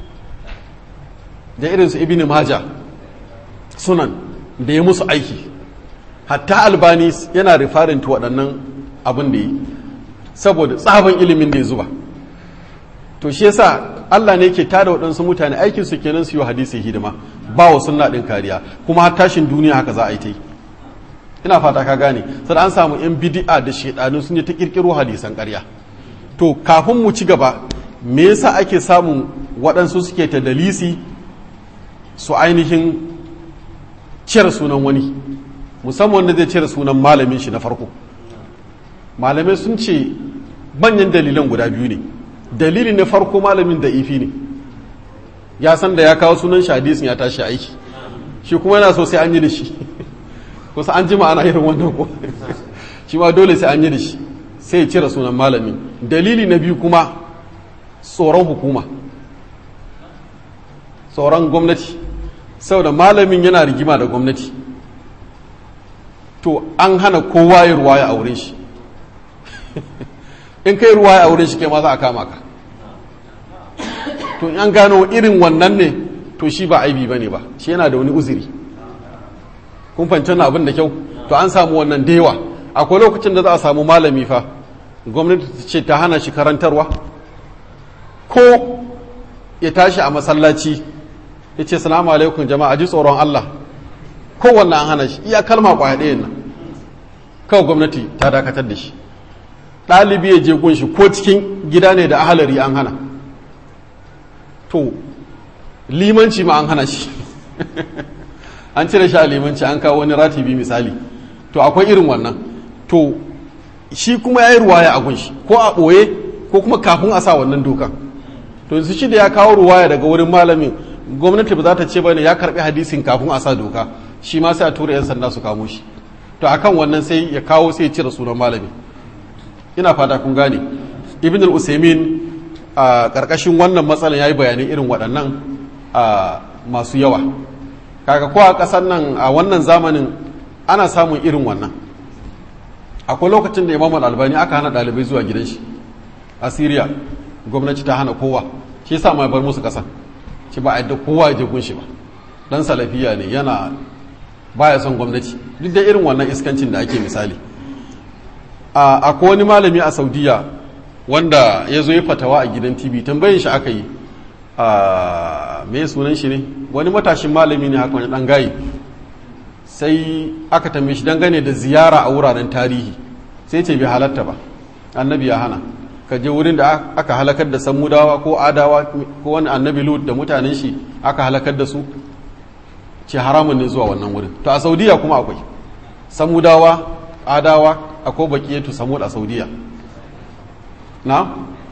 da irinsu ibinu Maja sunan da ya musu aiki, hatta Albani yana rifarin ta waɗannan abin da yi saboda tsaban ilimin da ya zuba. To shi yasa Allah ne ke tada waɗansu mutane aikin su kenan su yi hadisi hidima, ba wa sunna ɗin kariya, kuma har tashin duniya haka za a yi ta yi. Ina fata ka gane, sai an samu yan bid'a da shedanu sun yi ta kirkiro hadisan ƙarya. To kafin mu ci gaba, me yasa ake samun waɗansu suke ta dalisi su ainihin cire sunan wani, musamman wanda zai cire sunan malamin shi na farko. Malamai sun ce manyan dalilan guda biyu ne. Dalili na farko malamin da ifi ne, ya san da ya kawo sunan shi hadisin ya tashi aiki, shi kuma yana so sai an yi da shi. Kusa an jima ana irin wannan ko shi ma dole sai an yi da shi, sai ya cire sunan malamin. Dalili na biyu kuma tsoron hukuma, tsoron gwamnati, saboda malamin yana rigima da gwamnati, to an hana kowa ya ruwaya a wurin shi. In kai ruwaya a wurin shi kai ma za a kama ka. To in an gano irin wannan ne, to shi ba aibi bane ba, shi yana da wani uzuri. Kun fahimci wannan abin da kyau? To an samu wannan da yawa. Akwai lokacin da za a samu malami fa gwamnati ta ce ta hana shi karantarwa, ko ya tashi a masallaci ya ce salamu alaikum jama'a ji tsoron Allah, ko wannan an hana shi, iya kalma kwaya ɗayan nan kawai gwamnati ta dakatar da shi. Ɗalibi ya je gunshi ko cikin gida ne da ahalari an hana. To limanci ma an hana shi an cire shi a limanci an kawo wani ratibi misali. To akwai irin wannan. To shi kuma ya yi ruwaya a gunshi ko a ɓoye ko kuma kafin a sa wannan dokan. To yanzu shi da ya kawo ruwaya daga wurin malamin, gwamnati ba za ta ce ba ne ya karɓi hadisin kafin a sa doka, shi ma sai a tura 'yan sanda su kamo shi. To akan wannan sai ya kawo sai ya cire sunan malami. Ina fata kun gane. Ibn al-Usaymin a ƙarƙashin wannan matsalan ya yi bayanai irin waɗannan masu yawa. Kaga ko a ƙasar nan a wannan zamanin ana samun irin wannan. Akwai lokacin da Imam Al-Albani aka hana ɗalibai zuwa gidan shi a Syria, gwamnati ta hana kowa, shi yasa ma bar musu ƙasa, shi ba a yadda kowa ya je gunshi ba, dan salafiya ne, yana baya son gwamnati, duk da irin wannan iskancin da ake misali. Akwai wani malami a Saudiya wanda ya zo ya fatawa a gidan T V, tambayin shi aka yi me sunan shi ne, wani matashin malami ne haka wani ɗan gayi, sai aka tambaye shi dangane da ziyara a wuraren tarihi, sai ce bai halatta ba, annabi ya hana ka je wurin da aka halakar da samudawa ko adawa ko wani annabi lut da mutanen shi aka halakar da su, ce haramun ne zuwa wannan wurin. To a Saudiya kuma akwai samudawa, adawa, akwai bakiyatu samud a Saudiya. Na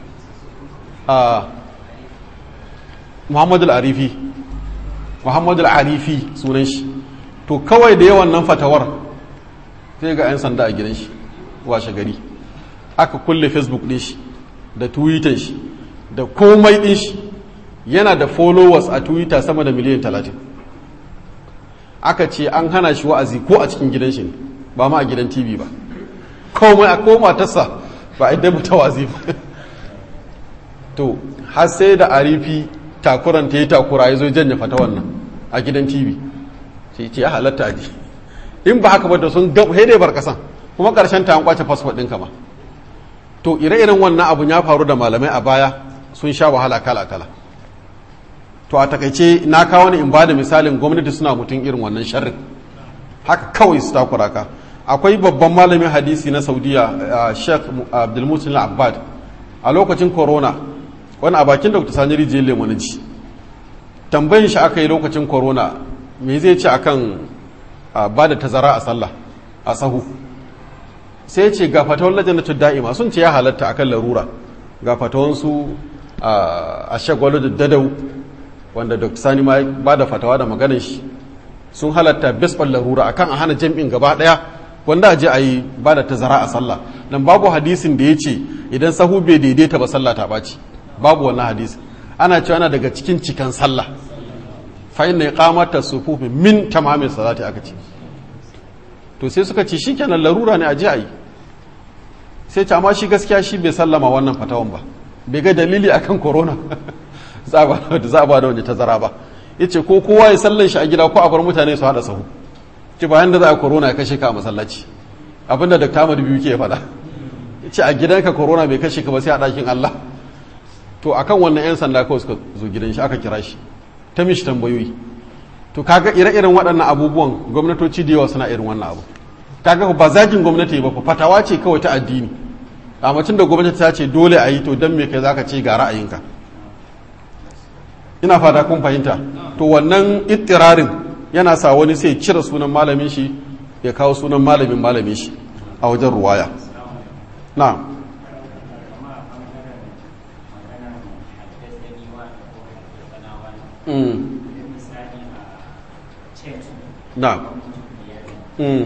a Muhammadu al-Arifi Muhammadu al-Arifi sunan shi. To kawai da yawan nan fatawar sai ga 'yan sanda a gidan shi washe gari, aka kulle Facebook din shi da Twitter shi da komai din shi. Yana da followers a Twitter sama da miliyan talatin. Aka ce an hana shi wa'azi ko a cikin gidan shi ne, ba ma a gidan T V ba, komai a koma tasa ba a idan mata wa'azi ba. To har sai da Arifi takuran ta yi takura ya zo janye fata wannan a gidan T V, sai ce ya halatta a ji, in ba haka ba da sun gab haidai bar kasan, kuma karshen ta an kwace fasfot ɗinka ma. To ire-iren wannan abun ya faru da malamai a baya, sun sha wahala kala-kala. To a takaice na kawo ni in ba da misalin gwamnati suna mutum irin wannan sharrin haka kawai su takura ka. Akwai babban malamin hadisi na Saudiya, Sheikh Abdulmutin Al-Abbad, a lokacin corona, wani a bakin Dr. Sani Rijiyar Lemoniji, tambayin shi aka yi lokacin corona me zai ce akan ba da tazara a sallah a sahu, sai ce ga fatawar lajanatul da'ima sun ce ya halatta akan larura, ga fatawansu a shagwalo da dadau wanda dr sani ma ba da fatawa da maganin shi sun halatta bisbal larura akan a hana jam'in gaba daya wanda a je a yi ba da tazara a sallah nan babu hadisin da ya ce idan sahu bai daidaita ba sallah ta ɓaci babu wannan hadisi ana cewa ana daga cikin cikan sallah fa inna iqamata sufufi min tamamin salati aka ce to sai suka ce shikenan larura ne a je a yi sai ce amma shi gaskiya shi bai sallama wannan fatawan ba bai ga dalili akan corona za a ba da wani tazara ba yace ko kowa ya sallan shi a gida ko a bar mutane su hada sahu ce bayan da za a corona ya kashe ka a masallaci abinda da ta madu biyu ke faɗa ce a gidanka corona bai kashe ka ba sai a ɗakin Allah to akan wannan 'yan sanda kawai suka zo gidan shi aka kira shi ta mishi tambayoyi to kaga ire-iren waɗannan abubuwan gwamnatoci da yawa suna irin wannan abu kaga ba zagin gwamnati ba fatawa ce kawai ta addini a macin da gwamnati ta ce dole a yi to don me kai zaka ce ga ra'ayinka ina fata kun fahimta to wannan ittirarin yana sa wani sai cire sunan malamin shi ya kawo sunan malamin malamin shi a wajen ruwaya na mm. na mm.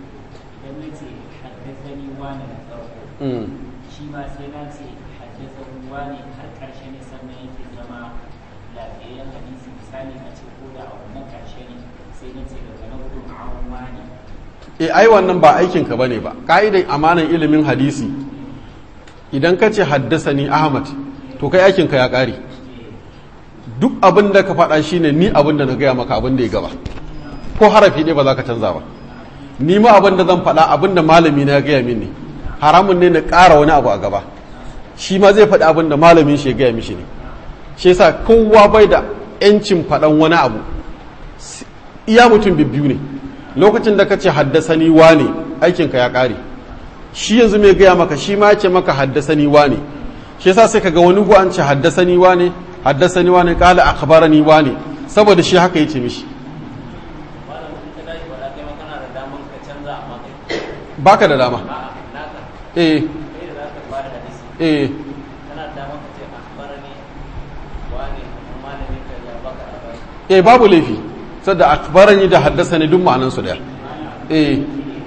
mm. shi ma sai na ce haddasa ruwa ne har ƙarshe ne sannan yake zama lafiyayyen hadisi misali a ce ko da a wannan ƙarshe ne sai na ce daga na gudun awon ne e ai wannan ba aikinka ba ne ba ƙa'idan amanan ilimin hadisi idan ka ce haddasa ni ahmad to kai aikinka ya ƙare duk abin da ka faɗa shi ne ni abin da na gaya maka abin da ya gaba ko harafi ne ba za ka canza ba ni ma abin da zan faɗa abin da malami na ya gaya min ne haramun ne na ƙara wani abu a gaba shi ma zai faɗi abin da malamin shi ya gaya mishi ne shi yasa kowa bai da yancin faɗan wani abu iya mutum bibbiyu ne lokacin da ka ce haddasani wane aikinka ya ƙare shi yanzu mai gaya maka shi ma ce maka haddasani wane shi yasa sai ka ga wani an ce haddasani wane haddasani wane qala akhbarani wane saboda shi haka yace mishi baka da dama eh eh eh babu laifi sadda akbarani da haddasani duk ma'anan su daya eh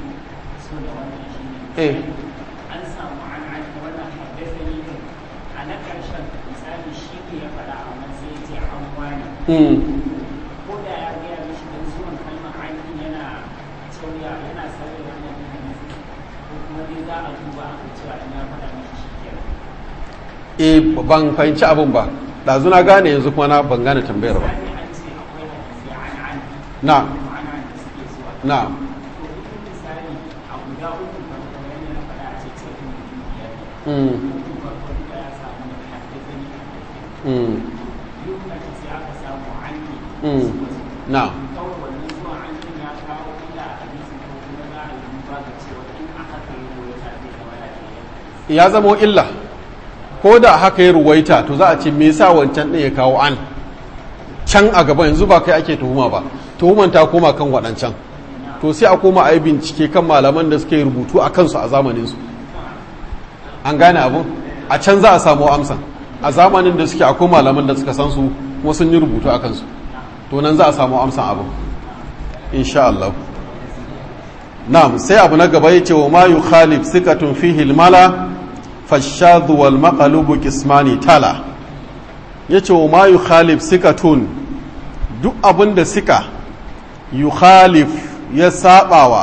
eh an samu an an wannan haddasani ne a na karshen misali shi ne ya faɗa amma sai ya ce an wani mm ko da ya gaya mishi don zuwan kalmar ainihin yana sauya yana sauya wannan hadisi ko kuma dai za a duba a cewa in ya faɗa mishi shi kenan eh ban fahimci abin ba ɗazu na gane yanzu kuma na ban gane tambayar ba misali an ce akwai hadisi an an na ma'ana da suke zuwa na to duk misali a guda uku farko yana na faɗa a ce cikin mutum biyar mm uku farko duka ya samu da haddasani mm biyu na ce sai aka samu an ne mm na kawai wannan zuwa an yi ya kawo ila a hadisi ko kuma za a yi duba ga cewa in a haka yi ko ya zai zama lafiyayyen ya zamo illa ko da haka ya ruwaita to za a ce me yasa wancan ɗin ya kawo an can a gaba yanzu ba kai ake tuhuma ba tuhuman ta koma kan waɗancan to sai a koma a yi bincike kan malaman da suka yi rubutu a kansu a zamaninsu an gane abin a can za a samu amsan a zamanin da suke akwai malaman da suka san su kuma sun yi rubutu a kansu to nan za a samu amsan abin insha Allah na'am sai abu na gaba yace wa ma yukhalif sikatun fihi al-mala fashadhu wal maqlubu qismani tala yace wa ma yukhalif sikatun duk abin da sika yukhalif ya sabawa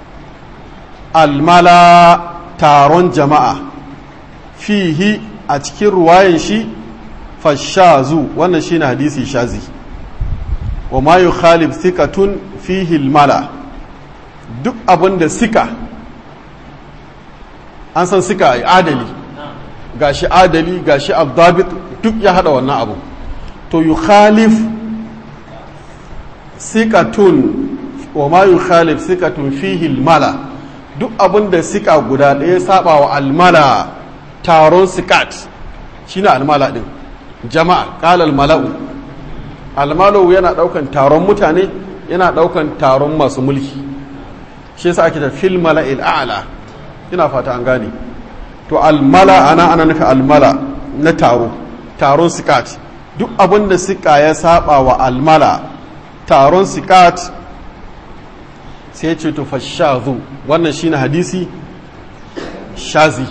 almala taron jama'a fihi a cikin ruwayan shi fashazu wannan shine hadisi shazi wa ma yukhalif sikatun fihi almala duk abin da sika an san sika adali gashi adali gashi abdabit duk ya hada wannan abu to yukhalif sikatun wa ma yukhalif sikatun fihi almala duk abin da sika guda ɗaya saba wa almala taron sikat shine almala din jama'a qala almala'u almalau yana daukan taron mutane yana daukan taron masu mulki shi yasa ake da fil mala'il a'la ina fata an gane to almala ana ana nufi almala na taro taron sikat duk abin da sika ya saba wa almala taron sikat sai ce to fashazu wannan shine hadisi shazi.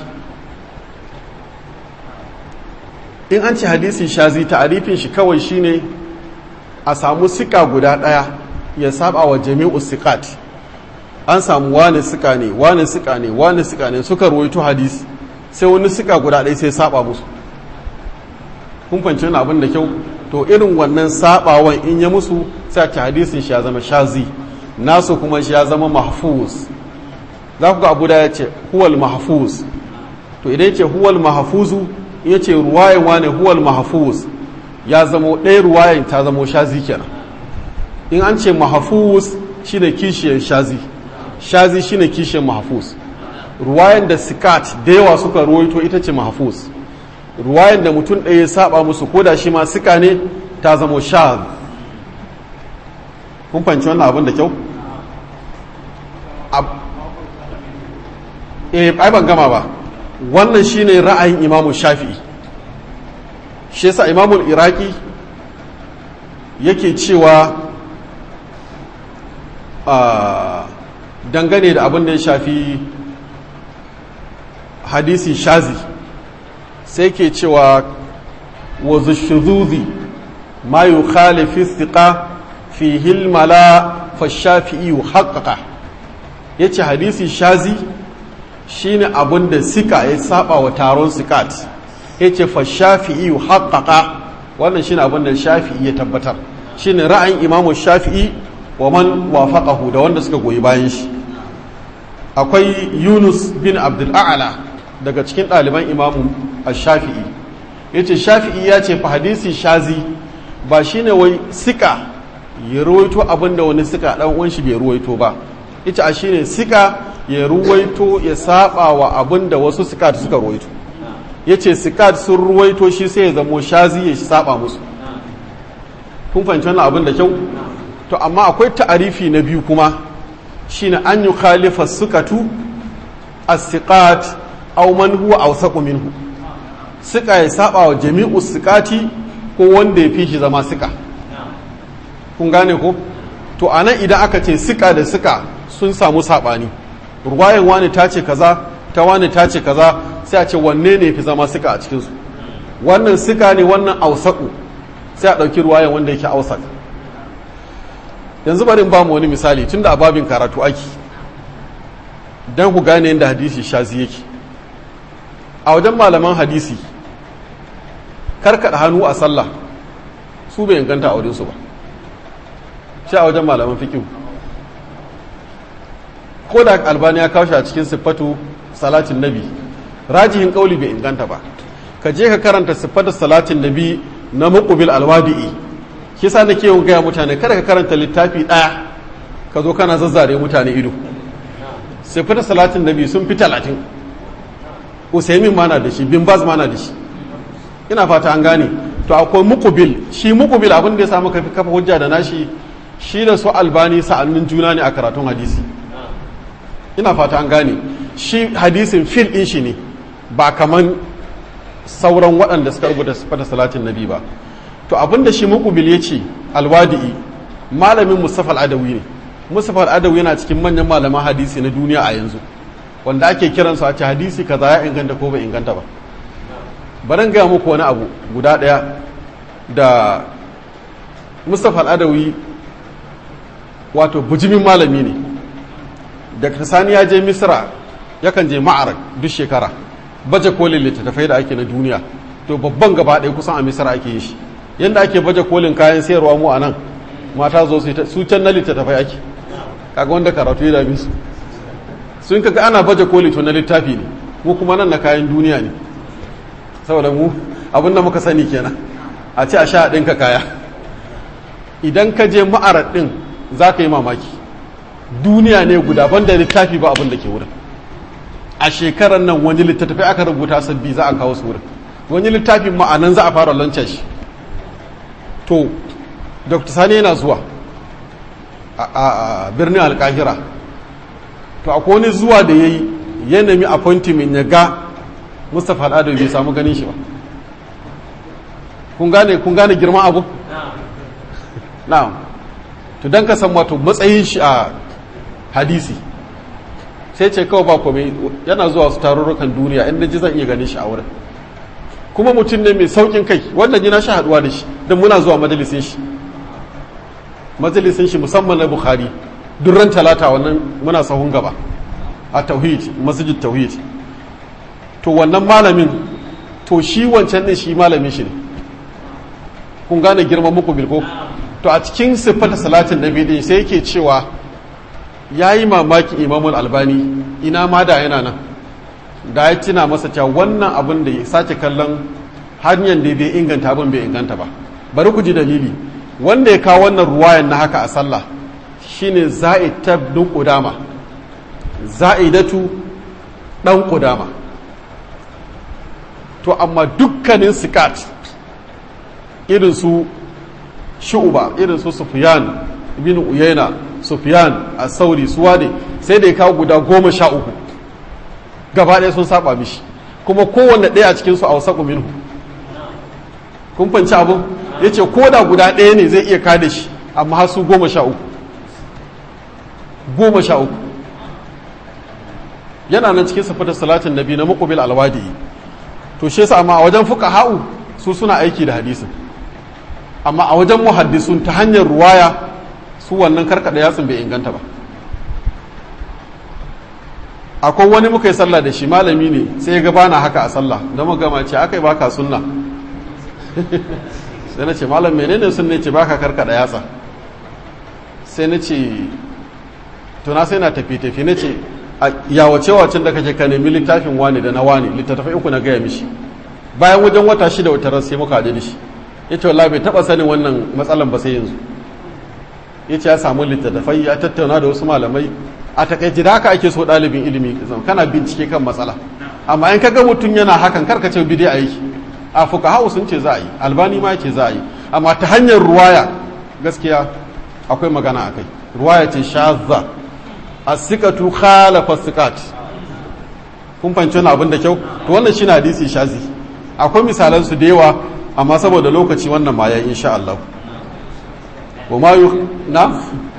in an ce hadisi shazi ta'arifin shi kawai shine a samu sika guda daya ya saba wa jami'u sikat. an samu wani sika ne wani sika ne wani sika ne suka ruwaito hadisi sai wani sika guda ɗaya sai saba musu. kun fahimci wani abin da kyau to irin wannan sabawan in ya musu sai ta hadisin shi ya zama shazi nasu kuma shi ya zama mahfuz. za ku ga abu da ya ce huwal mahfuz to idan ya ce huwal mahfuzu in ya ce ruwayan wane huwal mahfuz ya zamo ɗaya ruwayan ta zamo shazi kenan. in an ce mahfuz shine kishiyar shazi shazi shine kishiyar mahfuz. ruwayan da sikat da yawa suka ruwaito ita ce mahfuz. ruwayan da mutum ɗaya ya saba musu ko da shi ma sika ne ta zamo shaz. kun fahimci wannan abin da kyau? eh ai ban gama ba. wannan shine ra'ayin imamu shafi'i. shi yasa imamul iraki yake cewa a dangane da abin da ya shafi hadisi shazi sai ke cewa wa zushuzuzi ma yukhalifu istiqa fi hilmala fa shafi'i haqqaqa yace hadisi shazi shine abin da sika ya saba wa taron sikat yace fa shafi'i haqqaqa wannan shine abin da shafi'i ya tabbatar shine ra'ayin imamu shafi'i wa man wafaqahu da wanda suka goyi bayan shi. akwai Yunus bin Abdul A'la daga cikin ɗaliban imamu ash-shafi'i yace shafi'i ya ce fa hadisi shazi ba shine wai sika ya ruwaito abinda wani sika dan uwan shi bai ruwaito ba. yace a shine sika ya ruwaito ya saba wa abinda wasu sikat suka ruwaito. yace sikat sun ruwaito shi sai ya zamo shazi ya saba musu. kun fahimci wannan abin da kyau? to amma akwai ta'arifi na biyu kuma shine an yi khalifa sukatu as-siqat aw man huwa awsaqu minhu. sika ya saba wa jami'u sikati ko wanda ya fi shi zama sika. kun gane ko? to anan idan aka ce sika da sika sun samu sabani ruwayan wani ta ce kaza ta wani ta ce kaza sai a ce wanne ne fi zama sika a cikin su. wannan sika ne wannan awsaqu sai a dauki ruwayan wanda yake awsaq. yanzu bari in ba mu wani misali tunda a babin karatu ake don ku gane yadda hadisi shazi yake. a wajen malaman hadisi karkada hannu a sallah su bai inganta a wurinsu ba shi a wajen malaman fikihu. ko da albani ya kawo shi a cikin siffatu salatin nabi rajihin kauli bai inganta ba. ka je ka karanta siffatu salatin nabi na muqbil alwadi'i kisa nake yawan gaya mutane kada ka karanta littafi ɗaya ka zo kana zazzare mutane ido. sai fita salatin nabi sun fi talatin. usaimin mana da shi bin baz mana da shi ina fata an gane. to akwai muqbil shi muqbil abin da ya samu kafi kafa hujja da nashi shi da su albani sa'annin juna ne a karatun hadisi. ina fata an gane. shi hadisin fil din shi ne ba kaman sauran waɗanda suka rubuta fita salatin nabi ba. to abinda shi muqbil yace alwadi'i malamin Mustafa al-Adawi ne. Mustafa al-Adawi yana cikin manyan malaman hadisi na duniya a yanzu wanda ake kiran su a ce hadisi kaza ya inganta ko bai inganta ba. baran ga muku wani abu guda daya da Mustafa al-Adawi wato bujimin malami ne. da Sani ya je Misra yakan je Ma'arak duk shekara baje kolin littattafai da ake na duniya. to babban gaba ɗaya kusan a Misra ake yi shi. yadda ake baje kolin kayan sayarwa mu a nan mata zo su can na littattafai ake kaga wanda karatu ya dami su sun kaga ana baje koli to na littafi ne mu kuma nan na kayan duniya ne saboda mu abinda muka sani kenan a ce a sha ɗinka kaya. idan ka je ma'arar ɗin za ka yi mamaki duniya ne guda banda littafi ba abin da ke wurin. a shekarar nan wani littattafai aka rubuta sabbi za a kawo su wurin. wani littafin ma'anan za a fara lancar shi. to dr sani yana zuwa a birnin alkahira to akwai wani zuwa da ya yi ya nemi appointment ya ga Mustapha Al'adu bai samu ganin shi ba. kun gane kun gane girman abu na'am to dan ka san wato matsayin shi a hadisi sai ce kawai ba komai yana zuwa su tarurrukan duniya inda ji zan iya ganin shi a wurin kuma mutum ne mai saukin kai wannan ji na sha haduwa da shi don muna zuwa majalisin shi majalisin shi musamman na Bukhari durran talata wannan muna sahun gaba a tauhid masjid tauhid to wannan malamin to shi wancan ne shi malamin shi ne kun gane girman muku bilko to a cikin siffata salatin nabi din sai yake cewa yayi mamaki Imam Albani ina ma da yana nan da ya tuna masa cewa wannan abin da ya sace kallon hanyar da bai inganta abin bai inganta ba bari ku ji dalili wanda ya kawo wannan ruwayan na haka a sallah shine Za'id ibn Qudama Za'idatu dan Qudama to amma dukkanin sikat irin su Shu'ba irin su Sufyan ibn Uyayna Sufyan as-Sauri suwa ne sai da ya kawo guda goma sha uku gaba ɗaya sun saba mishi kuma kowanne ɗaya a cikinsu a wasaƙu minhu kun fanci abin ya ce ko da guda ɗaya ne zai iya kada shi amma har su goma sha uku goma sha uku yana nan cikin sifatar salatin nabi na muqbil alwadi to shi yasa amma a wajen fuqaha'u su suna aiki da hadisin amma a wajen muhaddisun ta hanyar ruwaya su wannan karkada yatsun bai inganta ba akwai wani muka yi sallah da shi malami ne sai ya gabana haka a sallah da muka gama ce aka yi baka sunna sai na ce malam menene sunna ce baka karkada yatsa sai na ce tuna sai na tafi tafi na ce ya wace wacin da kake ka nemi littafin wani da na wani littattafai uku na gaya mishi bayan wajen wata shida wata ran sai muka haɗu da shi ya ce wallahi bai taɓa sanin wannan matsalan ba sai yanzu ya ce ya samu littattafai ya tattauna da wasu malamai a takaice da haka ake so ɗalibin ilimi kana bincike kan matsala amma in kaga mutum yana hakan karkace bidai a yi a fuqaha sun ce za a yi albani ma ce za a yi amma ta hanyar ruwaya gaskiya akwai magana akai ruwaya ce shazza as-siqatu khalafa as-siqat kun fahimci wannan abin da kyau to wannan shine hadisi shazi akwai misalan su da yawa amma saboda lokaci wannan ma yayi insha Allah wa ma yu na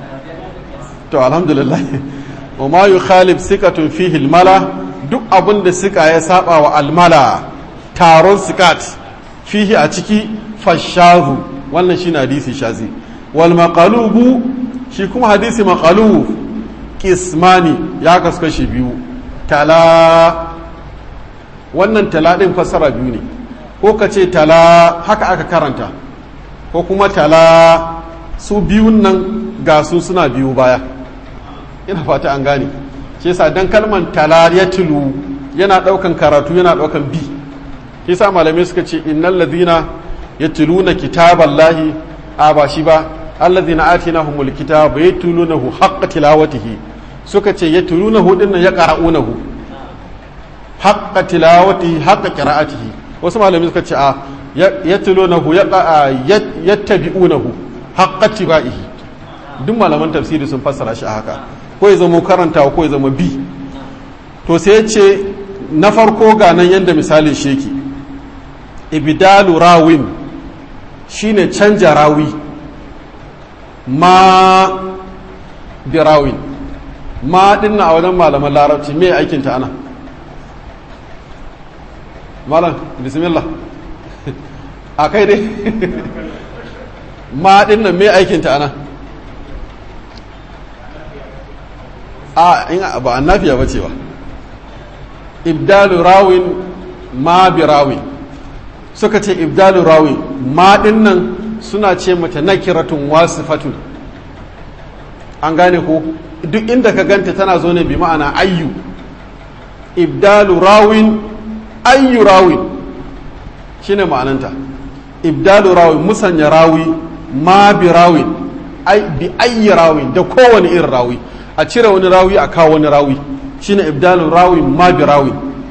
to alhamdulillah wa ma yukhalif sikatun fihi almala duk abin da sika ya saba wa almala taron sikat fihi a ciki fashazu wannan shine hadisi shazi wal maqalubu shi kuma hadisi maqalub qismani ya kaskashi biyu tala wannan tala din fassara biyu ne ko kace tala haka aka karanta ko kuma tala su biyun nan ga su suna biyu baya ina fata an gane shi yasa dan kalman talar ya tulu yana daukan karatu yana daukan bi shi yasa malamai suka ce innal ladina yatluna kitaballahi a ba shi ba alladhina atinahumul kitaba yatlunahu haqqa tilawatihi suka ce yatlunahu dinnan ya qara'unahu haqqa tilawatihi haqqa qira'atihi wasu malamai suka ce a yatlunahu ya yattabi'unahu haqqa tibaihi duk malaman tafsiri sun fassara shi a haka ko ya zama karantawa ko ya zama bi to sai ce na farko ga nan yadda misalin sheki ibdalu rawin shine canja rawi ma bi rawin ma din na a wajen malaman larabci me aikin ta ana malam bismillah a kai dai ma din nan me aikin ta ana a in ba annafiya bace ba ibdalu rawin ma bi rawin suka ce ibdalu rawin ma dinnan suna ce mata nakiratun wasifatun an gane ko duk inda ka ganta tana zo ne bi ma'ana ayyu ibdalu rawin ayyu rawin shine ma'ananta ibdalu rawin musanya rawi ma bi rawin ay bi ayyi rawin da kowane irin rawi a cire wani rawi a kawo wani rawi shine ibdalun rawi ma bi rawi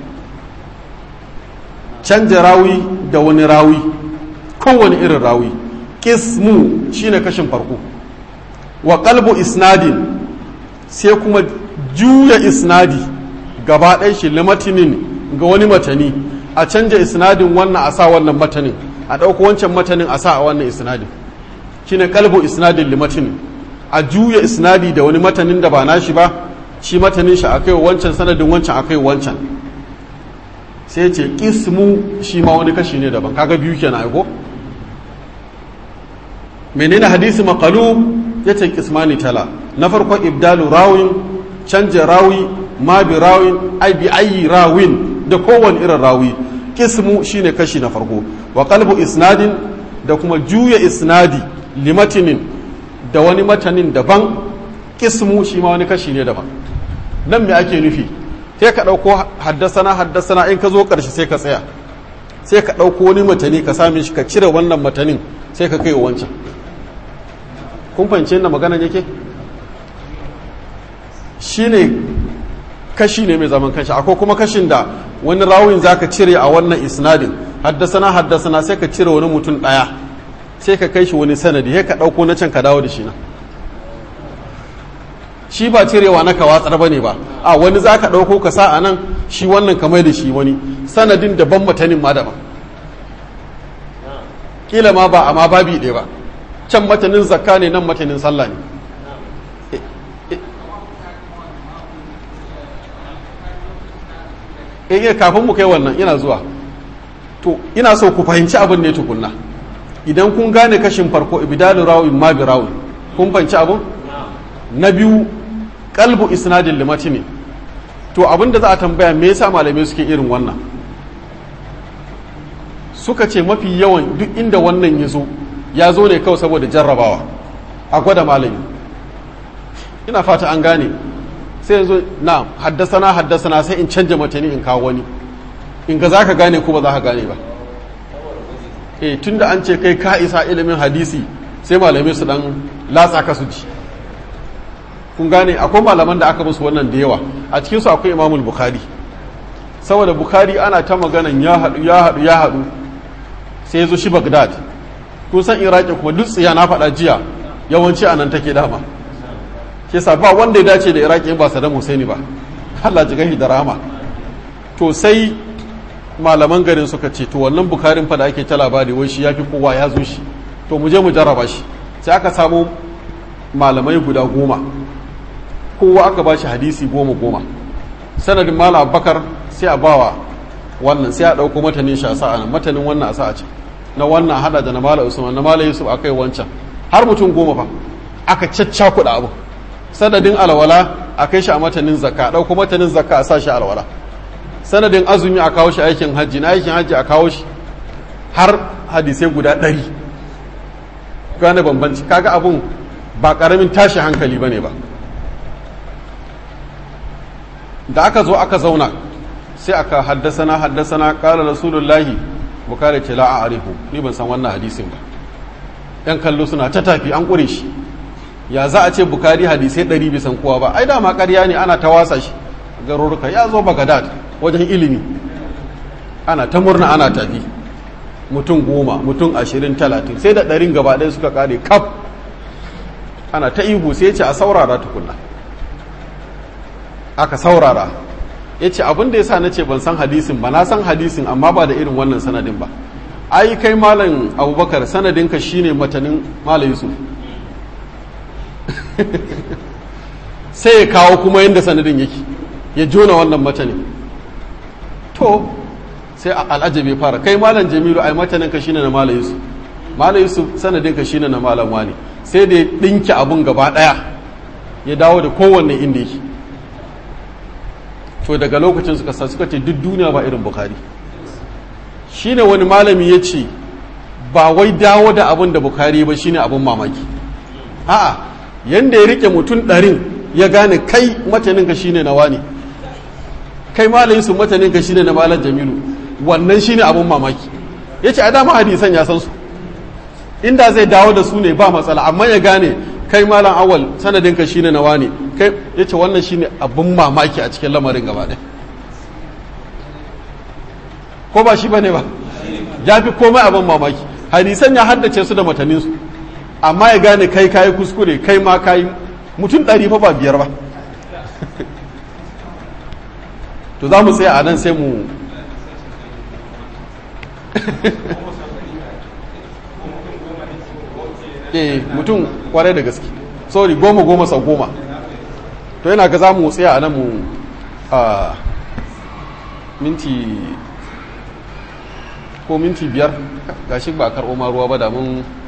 canja rawi da wani rawi kowane irin rawi qismu shine kashin farko wa qalbu isnadin sai kuma juya isnadi gaba ɗaya shi limatinin ga wani matani a canja isnadin wannan a sa wannan matanin a ɗauko wancan matanin a sa a wannan isnadin shine kalbu isnadin limatinin a juya isnadi da wani matanin da ba nashi ba shi matanin shi akai wancan sanadin wancan akai wancan sai ce kismu shi ma wani kashi ne daban kaga biyu kenan aiko menene hadisi maqalub yace kismani tala na farko ibdalu rawin canja rawi ma bi rawin ai bi ayi rawin da kowane irin rawi kismu shine kashi na farko wa qalbu isnadin da kuma juya isnadi limatinin da wani matanin daban kismu shi ma wani kashi ne daban nan me ake nufi sai ka ɗauko haddasana haddasana in ka zo ƙarshe sai ka tsaya sai ka ɗauko wani matani ka same shi ka cire wannan matanin sai ka kai wancan kun fahimci yadda maganan yake shi ne kashi ne mai zaman kanshi akwai kuma kashin da wani rawin za ka cire a wannan isnadin haddasana haddasana sai ka cire wani mutum ɗaya sai ka kai shi wani sanadi sai ka ɗauko na can ka dawo da shi na shi ba cirewa na ka watsar ba ne ba a wani za ka ɗauko ka sa a nan shi wannan ka mai da shi wani sanadin daban matanin ma daban ƙila ma ba a ma babi ɗaya ba can matanin zakka ne nan matanin sallah ne eh kafin mu kai wannan ina zuwa to ina so ku fahimci abin ne tukunna idan kun gane kashin farko ibdalu rawin ma bi rawin kun fahimci abin na biyu kalbu isnadin limati ne to abinda za a tambaya me yasa malamai suke irin wannan suka ce mafi yawan duk inda wannan ya zo ya zo ne kawai saboda jarrabawa a gwada malami ina fata an gane sai yanzu na haddasana haddasana sai in canja matani in kawo wani in ga za ka gane ko ba za ka gane ba eh tunda an ce kai ka isa ilimin hadisi sai malamai su dan latsa ka su ji kun gane akwai malaman da aka musu wannan da yawa a cikinsu akwai imamul bukhari saboda bukhari ana ta maganan ya haɗu ya haɗu ya haɗu sai ya zo shi bagdad kun san iraki kuma duk tsiya na faɗa jiya yawanci a nan take dama ke sa ba wanda ya dace da iraki ba saddam husaini ba allah ji gashi da rama to sai malaman garin suka ce to wannan bukharin fa da ake ta labari wai shi ya fi kowa ya zo shi to mu je mu jarraba shi sai aka samu malamai guda goma kowa aka ba shi hadisi goma goma sanadin mala abubakar sai a bawa wannan sai a ɗauko matanin shi a sa'a nan matanin wannan a sa'a ce na wannan hada da na mala usman na mala yusuf aka yi wancan har mutum goma fa aka caccakuɗa abu sanadin alwala a kai shi a matanin zakka ɗauko matanin zakka a sa shi alwala sanadin azumi a kawo shi aikin hajji na aikin hajji a kawo shi har hadisai guda ɗari gane bambanci kaga abun ba ƙaramin tashi hankali ba ne ba da aka zo aka zauna sai aka haddasana haddasana ƙala rasulullahi bukari ce la a arihu ni ban san wannan hadisin ba yan kallo suna ta tafi an ƙure shi ya za a ce bukari hadisai ɗari bisan kowa ba ai dama ƙarya ne ana ta wasa shi garuruka ya zo bagadad wajen ilimi ana ta murna ana tafi mutum goma mutum ashirin talatin sai da ɗarin gaba ɗaya suka ƙare kaf ana ta ihu sai ya ce a saurara tukunna aka saurara ya ce abin da ya sa na ce ban san hadisin ba na san hadisin amma ba da irin wannan sanadin ba ai kai malam abubakar sanadinka shine matanin malam yusuf sai ya kawo kuma yadda sanadin yake ya jona wannan matanin to sai al'ajabi fara kai malam jamilu ai mataninka shine na malam yusuf malam yusuf sanadinka shine na malam wani sai da ya ɗinki abun gaba ɗaya ya dawo da kowanne inda yake to daga lokacin suka sa suka ce duk duniya ba irin bukari shine wani malami ya ce ba wai dawo da abun da bukari ba shine abun mamaki a'a yanda ya rike mutum ɗarin ya gane kai mataninka shine na wani kai malam yusuf mataninka shine na malam jamilu wannan shine abun mamaki ya ce a dama hadisan ya san su inda zai dawo da su ne ba matsala amma ya gane kai malam awal sanadinka shine na wani kai yace wannan shine abun mamaki a cikin lamarin gaba ɗaya ko ba shi bane ba ya fi komai abun mamaki hadisan ya haddace su da matanin su amma ya gane kai kayi kuskure kai ma kayi mutum ɗari fa ba biyar ba to za mu tsaya a nan sai mu eh mutum kwarai da gaske sorry goma goma sau goma to yana ga za mu tsaya a nan mu a minti ko minti biyar gashi ba karɓo ma ruwa ba da mun